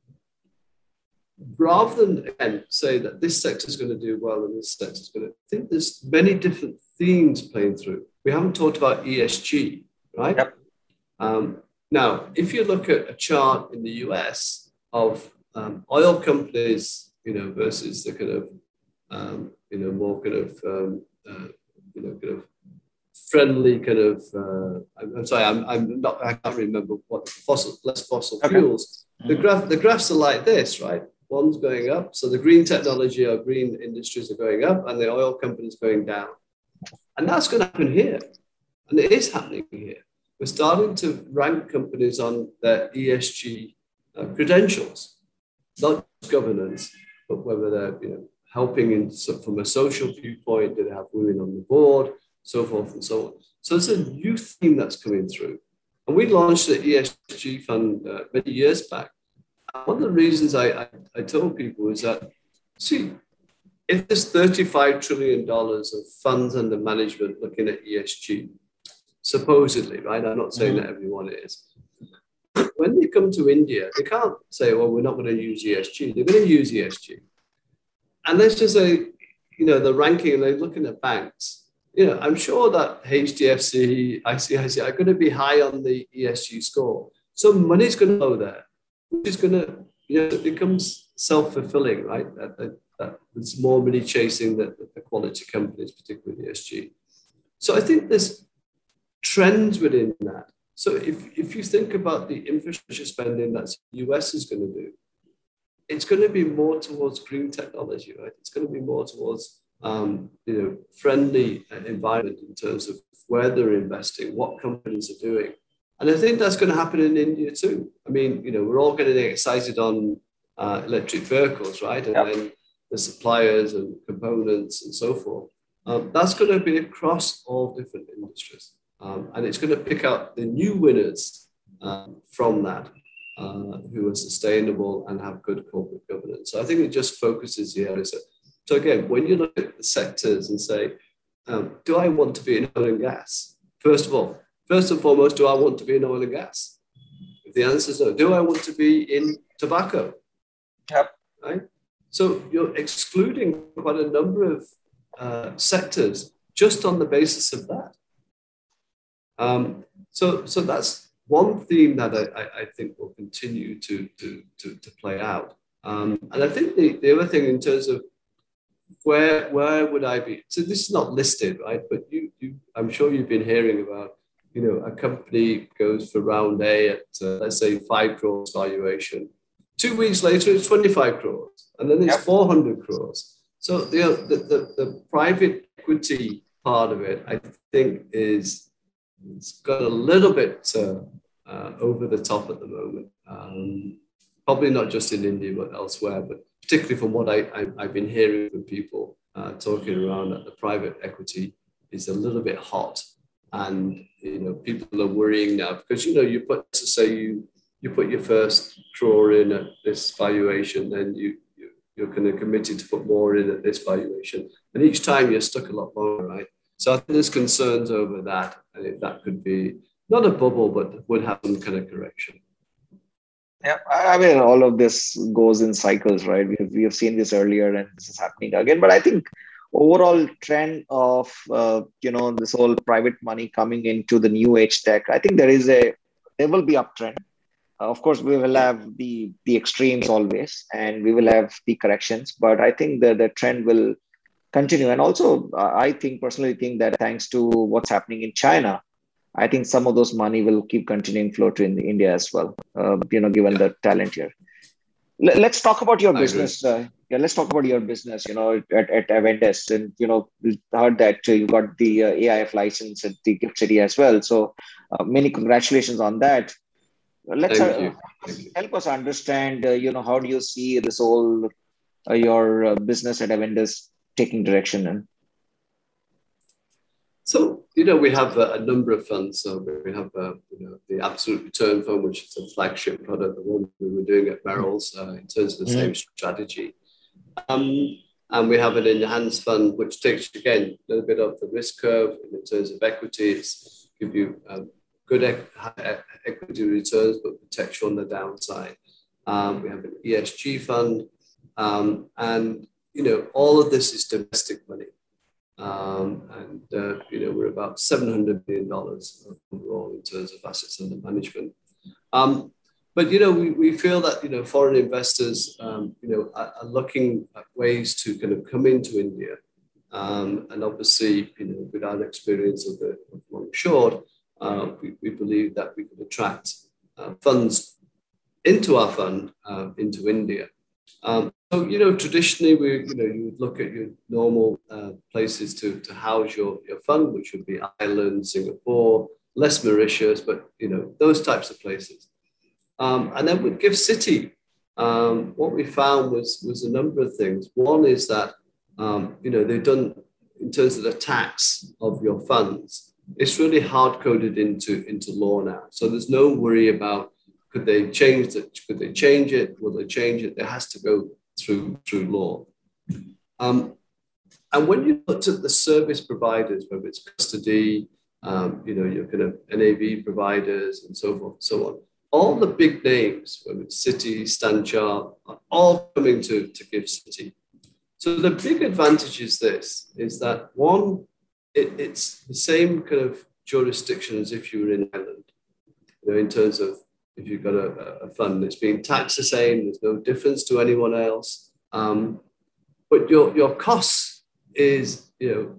rather than, again, say that this sector is going to do well and this sector is going to, I think there's many different themes playing through. We haven't talked about E S G, right? Yep. Um, now, if you look at a chart in the U S of um, oil companies, you know, versus the kind of, um, you know, more kind of, um, uh, you know, kind of friendly kind of, uh, I'm, I'm sorry, I'm, I'm not, I can't remember what fossil, less fossil okay. fuels. Mm-hmm. The graph, the graphs are like this, right? one's going up. So the green technology or green industries are going up and the oil companies going down. And that's going to happen here. And it is happening here. We're starting to rank companies on their E S G uh, credentials, not just governance, but whether they're you know, helping in, so from a social viewpoint, do they have women on the board, so forth and so on. So it's a new theme that's coming through. And we launched the E S G fund uh, many years back. One of the reasons I, I, I told people is that, see, if there's thirty-five trillion dollars of funds under management looking at E S G, supposedly, right? I'm not saying mm-hmm. that everyone is. When they come to India, they can't say, well, we're not going to use E S G. They're going to use E S G. And let's just say, you know, the ranking, and they're looking at banks. You know, I'm sure that H D F C, I C I C I are going to be high on the E S G score. So money's going to go there, which is going to, you know, it becomes self-fulfilling, right? That, that, that it's more money chasing the, the quality companies, particularly E S G. So I think there's trends within that. So if, if you think about the infrastructure spending that the U S is going to do, it's going to be more towards green technology, right? It's going to be more towards um, you know, friendly environment in terms of where they're investing, what companies are doing. And I think that's going to happen in India too. I mean, you know, we're all getting excited on uh, electric vehicles, right? And yep. then the suppliers and components and so forth. Um, that's going to be across all different industries. Um, and it's going to pick out the new winners uh, from that, uh, who are sustainable and have good corporate governance. So I think it just focuses the area. So, so again, when you look at the sectors and say, um, do I want to be in oil and gas? First of all, first and foremost, do I want to be in oil and gas? If the answer is no, do I want to be in tobacco? Yep. Right? So you're excluding quite a number of uh, sectors just on the basis of that. Um, so, so that's one theme that I, I think will continue to, to, to, to play out. Um, and I think the, the other thing in terms of where, where would I be? So this is not listed, right? But you, you, I'm sure you've been hearing about, you know, a company goes for round A at, uh, let's say, five crores valuation. Two weeks later, it's twenty-five crores. And then it's yep. four hundred crores. So you know, the, the, the private equity part of it, I think, is it's got a little bit uh, uh, over the top at the moment. Um, probably not just in India, but elsewhere. But particularly from what I, I, I've been hearing from people uh, talking around, that the private equity is a little bit hot. And, you know, people are worrying now because, you know, you put, to say you, you put your first crore in at this valuation, then you, you, you're kind of committed to put more in at this valuation. And each time you're stuck a lot more, right? So I think there's concerns over that. And if that could be not a bubble, but would have some kind of correction. Yeah, I mean, all of this goes in cycles, right? We have, we have seen this earlier and this is happening again. But I think overall trend of, uh, you know, this whole private money coming into the new age tech, I think there is a, there will be uptrend. Uh, of course, we will have the, the extremes always, and we will have the corrections, but I think the, the trend will continue. And also, uh, I think personally think that thanks to what's happening in China, I think some of those money will keep continuing flow to in India as well, uh, you know, given yeah. the talent here. L- let's talk about your I business. Uh, yeah, let's talk about your business, you know, at, at Avendus. And, you know, we heard that uh, you got the uh, A I F license at the Gift City as well. So uh, many congratulations on that. Let's uh, help us understand, uh, you know, how do you see this whole, uh, your uh, business at Avendus taking direction in? So, you know, we have a, a number of funds. So we have, uh, you know, the Absolute Return Fund, which is a flagship product, the one we were doing at Merrill's uh, in terms of the mm-hmm. same strategy. Um, and we have an Enhanced Fund, which takes, again, a little bit of the risk curve in terms of equity. It's give you um, good e- equity returns, but protects you on the downside. Um, we have an E S G fund. Um, and, you know, all of this is domestic money. Um, and, uh, you know, we're about seven hundred million dollars overall in terms of assets under management. Um, but, you know, we, we feel that, you know, foreign investors, um, you know, are, are looking at ways to kind of come into India. Um, and obviously, you know, with our experience of the of long short, uh, we, we believe that we could attract uh, funds into our fund, uh, into India. Um, so, you know, traditionally, we, you know, you would look at your normal uh, places to, to house your, your fund, which would be Ireland, Singapore, less Mauritius, but, you know, those types of places. Um, and then with Gift City, um, what we found was, was a number of things. One is that, um, you know, they've done, in terms of the tax of your funds, it's really hard-coded into, into law now. So there's no worry about, could they change it? Could they change it? Will they change it? It has to go through, through law. Um, and when you looked at the service providers, whether it's custody, um, you know, your kind of N A V providers and so forth and so on, all the big names, whether it's Citi, Stanchart, are all coming to, to Gift City. So the big advantage is this, is that one, it, it's the same kind of jurisdiction as if you were in Ireland, you know, in terms of if you've got a, a fund that's being taxed the same, there's no difference to anyone else. Um, but your, your cost is, you know,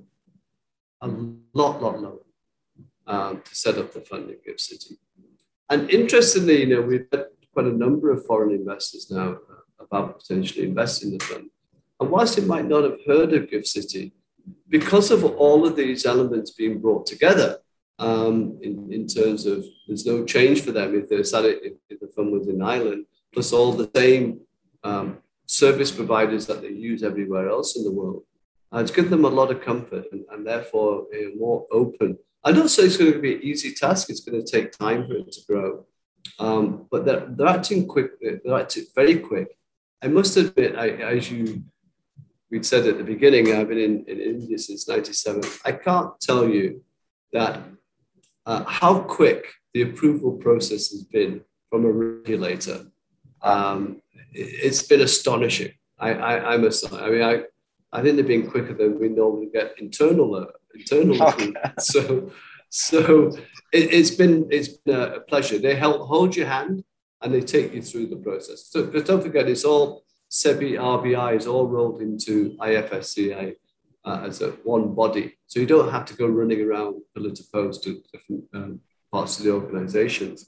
a lot, lot lower um, to set up the fund in Gift City. And interestingly, you know, we've had quite a number of foreign investors now about potentially investing in the fund. And whilst they might not have heard of Gift City, because of all of these elements being brought together, um, in, in terms of there's no change for them if they decided if, if the fund was in Ireland, plus all the same um, service providers that they use everywhere else in the world. Uh, it's given them a lot of comfort and, and therefore a more open. I don't say it's going to be an easy task. It's going to take time for it to grow. Um, but they're, they're acting quick. They're acting very quick. I must admit, I, as you we'd said at the beginning, I've been in, in India since ninety-seven. I can't tell you that uh, how quick the approval process has been from a regulator. Um, it, it's been astonishing. I, I, I'm astonished. I mean, I, I think they've been quicker than we normally get internal uh, internal approval. So, so it, it's been it's been a pleasure. They help hold your hand and they take you through the process. So, but don't forget, it's all SEBI, R B I is all rolled into I F S C A uh, as a one body. So you don't have to go running around pillar to post to different um, parts of the organizations.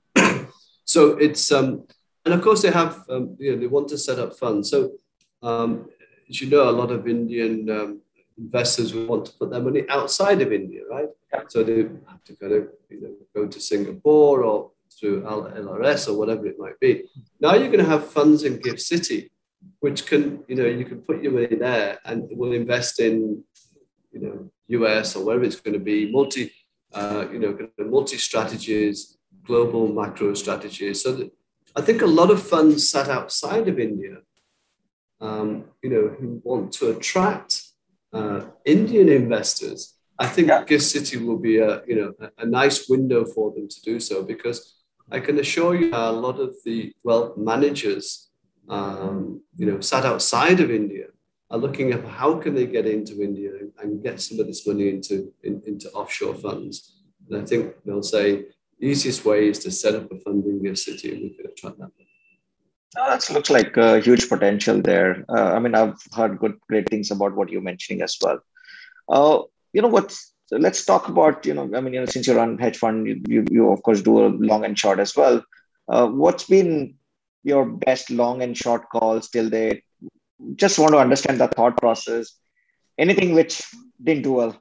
So it's, um, and of course they have, um, you know, they want to set up funds. So um, as you know, a lot of Indian um, investors will want to put their money outside of India, right? Yeah. So they have to kind of, you know, go to Singapore or through L R S or whatever it might be. Now you're going to have funds in Gift City, which can, you know, you can put your money there and it will invest in, you know, U S or wherever it's going to be, multi, uh, you know, multi-strategies, global macro strategies. So that I think a lot of funds sat outside of India, um, you know, who want to attract uh, Indian investors. I think yeah. Gift City will be a, you know, a, a nice window for them to do so, because I can assure you a lot of the wealth managers, um, you know, sat outside of India are looking at how can they get into India and get some of this money into, in, into offshore funds. And I think they'll say the easiest way is to set up a fund in Gift City and we can attract that money. Oh, that looks like a huge potential there. Uh, I mean, I've heard good, great things about what you're mentioning as well. Uh, you know what? So let's talk about, you know, I mean, you know, since you run hedge fund, you, you, you of course do a long and short as well. Uh, what's been your best long and short calls till date? Just want to understand the thought process. Anything which didn't do well?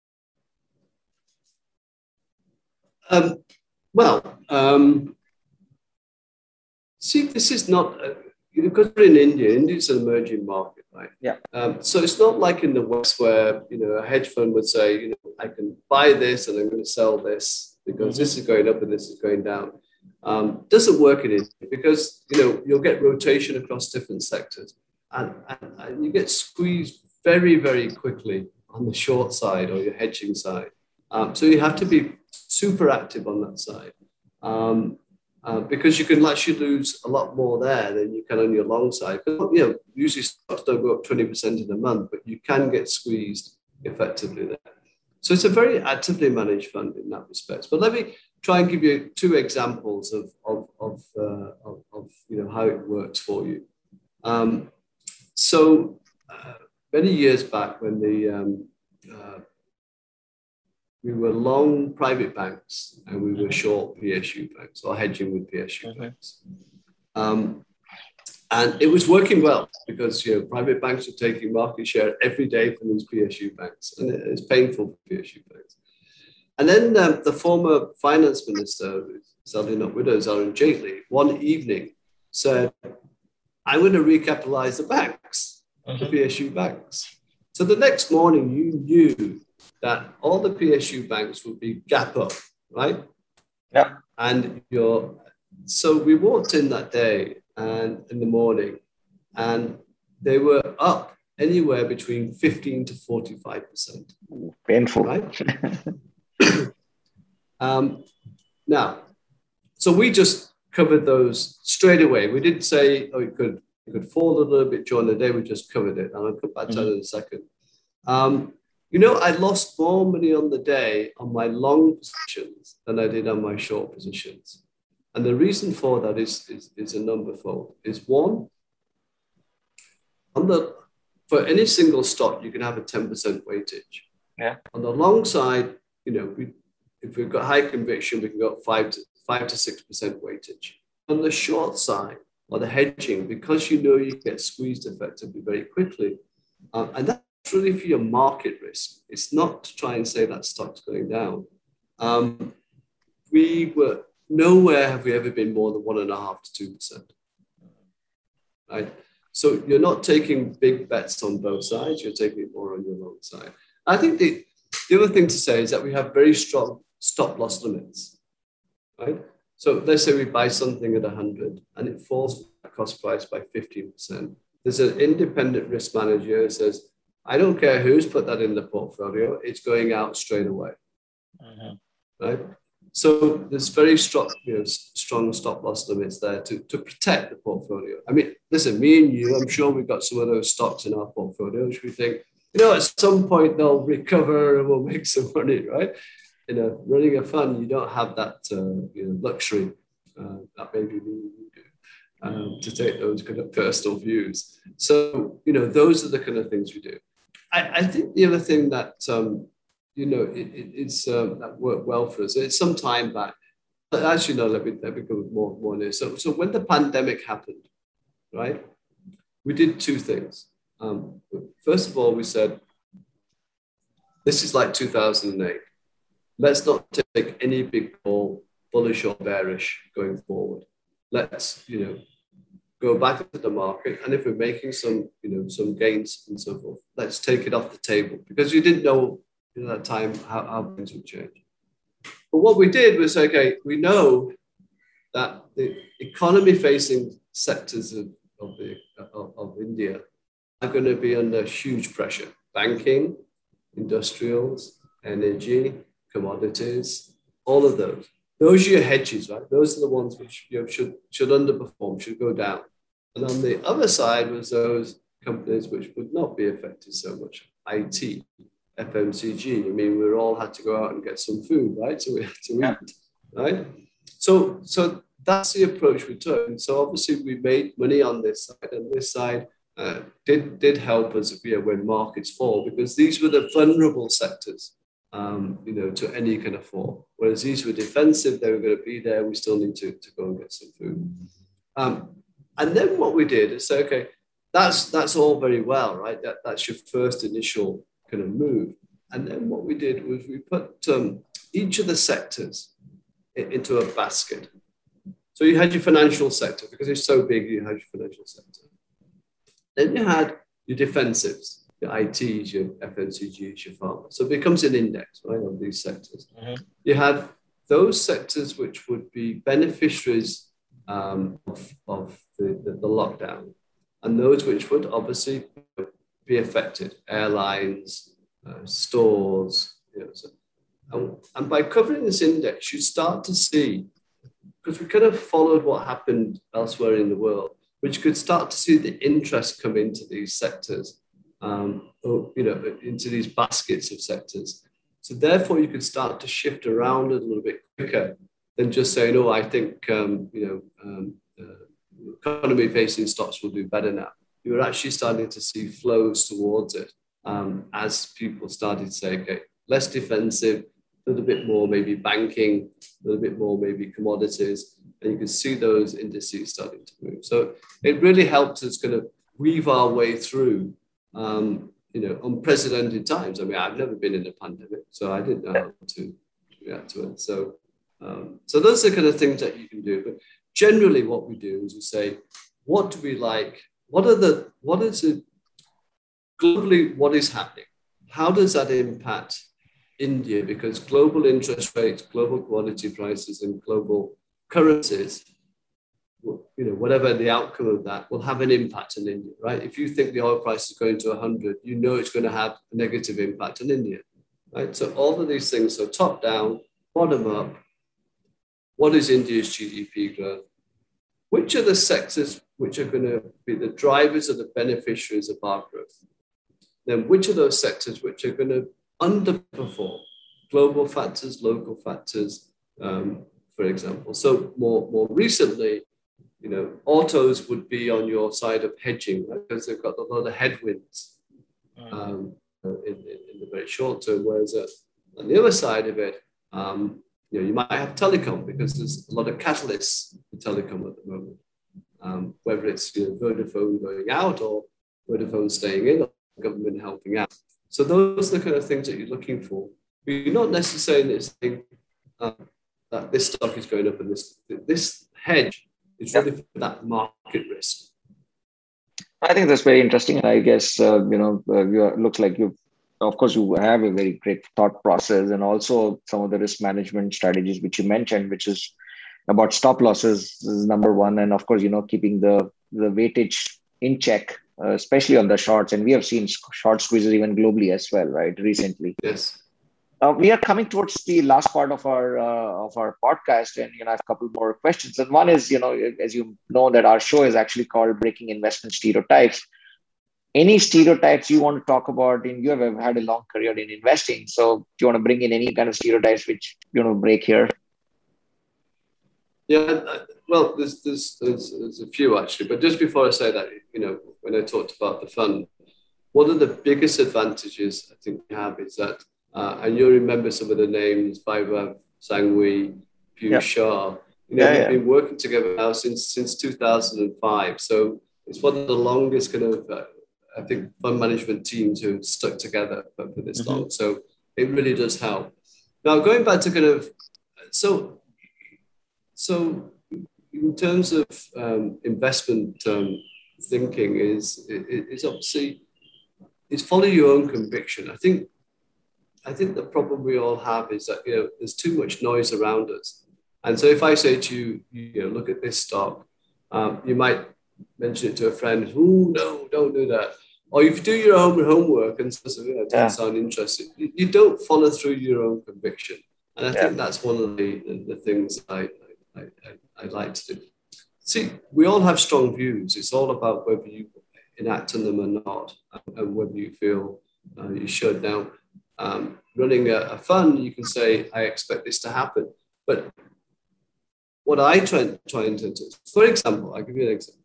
Um, well, um, see, this is not, uh, because we're in India, India's an emerging market, right? Yeah. Um, so it's not like in the West where, you know, a hedge fund would say, you know, I can buy this and I'm going to sell this because mm-hmm. this is going up and this is going down. Um, doesn't work in India because, you know, you'll get rotation across different sectors and, and, and you get squeezed very, very quickly on the short side or your hedging side. Um, so you have to be super active on that side. Um, Uh, because you can actually lose a lot more there than you can on your long side. But, you know, usually stocks don't go up twenty percent in a month, but you can get squeezed effectively there. So it's a very actively managed fund in that respect. But let me try and give you two examples of, of, of, uh, of, of you know, how it works for you. Um, so uh, many years back when the um, uh, we were long private banks and we were short P S U banks or hedging with P S U mm-hmm. banks. Um, And it was working well because, you know, private banks were taking market share every day from these P S U banks. And it's painful for P S U banks. And then um, the former finance minister, sadly not with us, Arun Jaitley, one evening said, I'm going to recapitalize the banks, uh-huh. the P S U banks. So the next morning, you knew that all the P S U banks would be gap up, right? Yeah. And you're, so we walked in that day and in the morning, and they were up anywhere between fifteen to forty-five percent. Painful. Right? um, now, so we just covered those straight away. We didn't say, oh, it could, it could fall a little bit during the day. We just covered it. And I'll come back to mm-hmm. that in a second. Um, you know, I lost more money on the day on my long positions than I did on my short positions. And the reason for that is, is, is a numberfold. Is one, on the, for any single stock, you can have a ten percent weightage. Yeah. On the long side, you know, we, if we've got high conviction, we can go five to five to six percent weightage. On the short side, or the hedging, because you know you get squeezed effectively very quickly, uh, and that's really for your market risk. It's not to try and say that stock's going down. Um, we were nowhere have we ever been more than one and a half to two percent. Right. So you're not taking big bets on both sides. You're taking it more on your long side. I think the, the other thing to say is that we have very strong stop loss limits, right? So let's say we buy something at one hundred and it falls the cost price by fifteen percent. There's an independent risk manager who says, I don't care who's put that in the portfolio, it's going out straight away, uh-huh. right? So there's very strong, you know, strong stop loss limits there to, to protect the portfolio. I mean, listen, me and you, I'm sure we've got some of those stocks in our portfolio, which we think, you know, at some point they'll recover and we'll make some money, right? You know, running a fund, you don't have that uh, you know, luxury uh, that maybe we do um, to take those kind of personal views. So, you know, those are the kind of things we do. I, I think the other thing that, um, you know, it, it, it's um, that worked well for us. It's some time back. But actually, no, let me, let me go more, more near. So, so when the pandemic happened, right, we did two things. Um, first of all, we said, this is like two thousand eight. Let's not take any big call, bullish or bearish going forward. Let's, you know, go back into the market. And if we're making some, you know, some gains and so forth, let's take it off the table because you didn't know in that time how, how things would change. But what we did was, okay, we know that the economy-facing sectors of, of, the, of, of India are going to be under huge pressure. Banking, industrials, energy, commodities, all of those. Those are your hedges, right? Those are the ones which, you know, should, should underperform, should go down. And on the other side was those companies which would not be affected so much. I T, F M C G. I mean, we all had to go out and get some food, right? So we had to yeah. eat, right? So, so that's the approach we took. And so obviously we made money on this side, and this side uh, did, did help us when markets fall, because these were the vulnerable sectors, um, you know, to any kind of fall. Whereas these were defensive, they were going to be there. We still need to, to go and get some food. Um, and then what we did is say, okay, that's, that's all very well, right? That, that's your first initial kind of move. And then what we did was we put um, each of the sectors into a basket. So you had your financial sector, because it's so big, you had your financial sector. Then you had your defensives, your I Ts, your F M C Gs, your pharma. So it becomes an index, right, of these sectors. Mm-hmm. You had those sectors which would be beneficiaries um, of, of the, the, the lockdown, and those which would obviously be affected, airlines, uh, stores. You know, so, and, and by covering this index, you start to see, because we kind of followed what happened elsewhere in the world, which could start to see the interest come into these sectors, um, or, you know, into these baskets of sectors. So therefore, you could start to shift around a little bit quicker than just saying, oh, I think, um, you know, um, uh, economy-facing stocks will do better now. You were actually starting to see flows towards it um, as people started to say, okay, less defensive, a little bit more maybe banking, a little bit more maybe commodities, and you can see those indices starting to move. So it really helps us kind of weave our way through, um, you know, unprecedented times. I mean, I've never been in a pandemic, so I didn't know how to react to it. So, um, so those are the kind of things that you can do. But generally, what we do is we say, what do we like? What are the, what is it, globally, what is happening? How does that impact India? Because global interest rates, global commodity prices, and global currencies, you know, whatever the outcome of that, will have an impact on India, right? If you think the oil price is going to one hundred, you know it's going to have a negative impact on India, right? So all of these things, so top down, bottom up, what is India's G D P growth? Which are the sectors which are going to be the drivers or the beneficiaries of our growth? Then which are those sectors which are going to underperform? Global factors, local factors, um, for example. So more, more recently, you know, autos would be on your side of hedging, right? Because they've got a lot of headwinds um, in, in, in the very short term. Whereas uh, on the other side of it, um, you know, you might have telecom because there's a lot of catalysts for telecom at the moment. Um, whether it's, you know, Vodafone going out or Vodafone staying in, or government helping out. So those are the kind of things that you're looking for. But you're not necessarily saying uh, that this stock is going up and this this hedge is really for that market risk. I think that's very interesting. I guess, uh, you know, uh, you looks like you, of course, you have a very great thought process, and also some of the risk management strategies which you mentioned, which is about stop losses is number one. And of course, you know, keeping the, the weightage in check, uh, especially on the shorts. And we have seen short squeezes even globally as well, right, recently. Yes. Uh, we are coming towards the last part of our uh, of our podcast, and you know, I have a couple more questions. And one is, you know, as you know, that our show is actually called Breaking Investment Stereotypes. Any stereotypes you want to talk about? In you have had a long career in investing, so do you want to bring in any kind of stereotypes which you want to break here? Yeah, well, there's, there's there's there's a few actually, but just before I say that, you know, when I talked about the fund, one of the biggest advantages I think we have is that. Uh, and you'll remember some of the names, Vaibhav, Sangvi, Piyush yep. Shah. You know, yeah, we've yeah. been working together now since since two thousand five. So it's one of the longest kind of, uh, I think, fund management teams who have stuck together for, for this mm-hmm. long. So it really does help. Now, going back to kind of, so, so in terms of um, investment um, thinking is, is obviously, is follow your own conviction. I think I think the problem we all have is that, you know, there's too much noise around us. And so if I say to you, you know, look at this stock, um, you might mention it to a friend, oh, no, don't do that. Or if you do your own homework and so, you know, it doesn't yeah. sound interesting, you, you don't follow through your own conviction. And I yeah. think that's one of the, the, the things I, I, I, I like to do. See, we all have strong views. It's all about whether you enact on them or not, and whether you feel uh, you should. Now, Um, running a, a fund, you can say, I expect this to happen. But what I try, try and do, for example, I'll give you an example.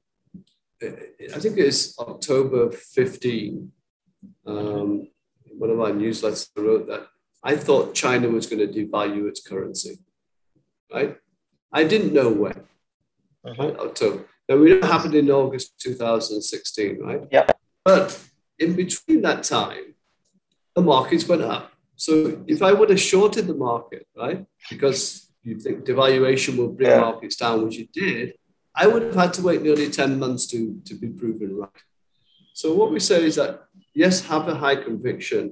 I think it's October fifteenth. Um, one of our newsletters wrote that I thought China was going to devalue its currency, right? I didn't know when, uh-huh. right? October. Now, we know it happened in August two thousand sixteen, right? Yeah. But in between that time, the markets went up. So if I would have shorted the market, right, because you think devaluation will bring yeah. markets down, which it did, I would have had to wait nearly ten months to, to be proven right. So what we say is that, yes, have a high conviction.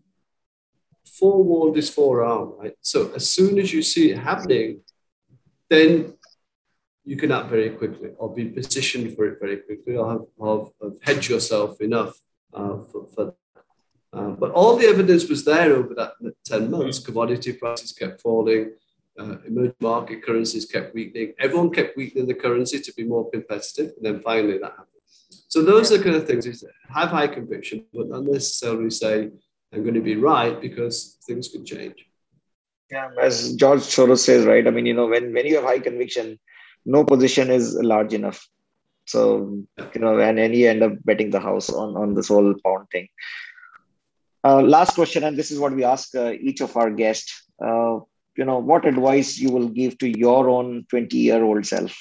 Forewarned is forearmed, right? So as soon as you see it happening, then you can act very quickly or be positioned for it very quickly or have, have, have hedged yourself enough uh, for, for Uh, but all the evidence was there over that ten months. Commodity prices kept falling, uh, emerging market currencies kept weakening. Everyone kept weakening the currency to be more competitive. And then finally that happened. So those are the kind of things, is have high conviction, but not necessarily say, I'm going to be right, because things could change. Yeah, as George Soros says, right? I mean, you know, when, when you have high conviction, no position is large enough. So, yeah. you know, and then you end up betting the house on, on this whole pound thing. Uh, last question, and this is what we ask uh, each of our guests. Uh, you know, what advice you will give to your own twenty-year-old self?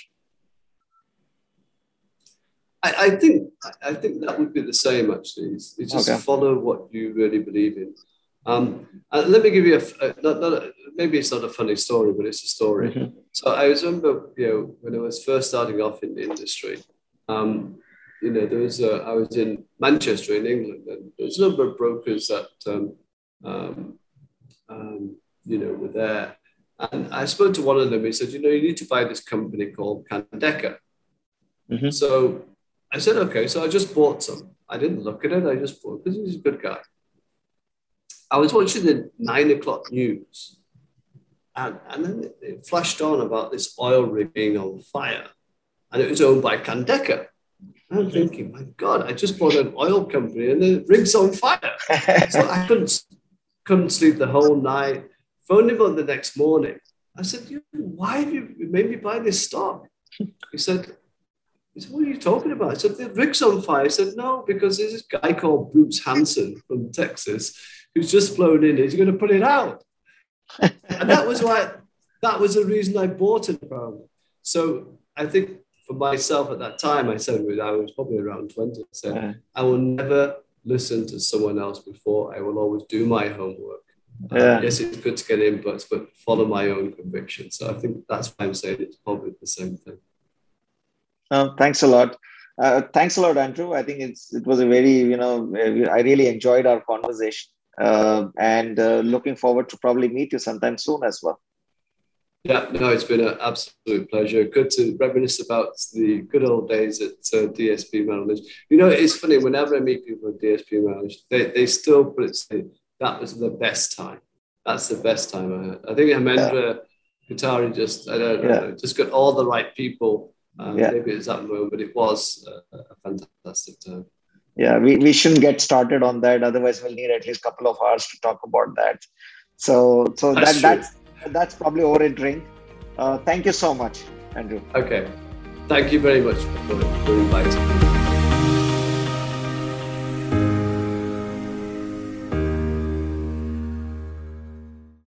I, I think I think that would be the same, actually. It's, it's just okay. Follow what you really believe in. Um, and let me give you a, a, not, not a, maybe it's not a funny story, but it's a story. Mm-hmm. So I remember, you know, when I was first starting off in the industry, um, you know, there was a, I was in Manchester in England, and there was a number of brokers that, um, um, um, you know, were there. And I spoke to one of them. He said, you know, you need to buy this company called Kandeka. Mm-hmm. So I said, okay. So I just bought some. I didn't look at it. I just bought it because he's a good guy. I was watching the nine o'clock news, and, and then it, it flashed on about this oil rig being on fire, and it was owned by Kandeka. And I'm thinking, my God, I just bought an oil company and the rig's on fire. So I couldn't, couldn't sleep the whole night. Phoned him on the next morning. I said, why have you made me buy this stock? He said, He said, what are you talking about? I said, the rig's on fire. I said, no, because there's this guy called Bruce Hansen from Texas who's just flown in. He's going to put it out. And that was why, that was the reason I bought it. So I think for myself at that time, I said, I was probably around twenty, I said, yeah. I will never listen to someone else before. I will always do my homework. Yeah. Um, yes, it's good to get inputs, but follow my own conviction. So I think that's why I'm saying it's probably the same thing. Oh, thanks a lot. Uh, thanks a lot, Andrew. I think it's it was a very, you know, I really enjoyed our conversation uh, and uh, looking forward to probably meet you sometime soon as well. Yeah, no, it's been an absolute pleasure. Good to reminisce about the good old days at uh, D S P Merrill Lynch. You know, it's funny, whenever I meet people at D S P Merrill Lynch, they, they still put it, say, that was the best time. That's the best time I had. I think Hemendra yeah. Kothari just, I don't yeah. know, just got all the right people. Um, yeah. Maybe it was that moment, but it was a, a fantastic time. Yeah, we, we shouldn't get started on that. Otherwise, we'll need at least a couple of hours to talk about that. So, so that's that, that's that's probably over a drink. Uh, thank you so much, Andrew. Okay. Thank you very much for, for inviting me.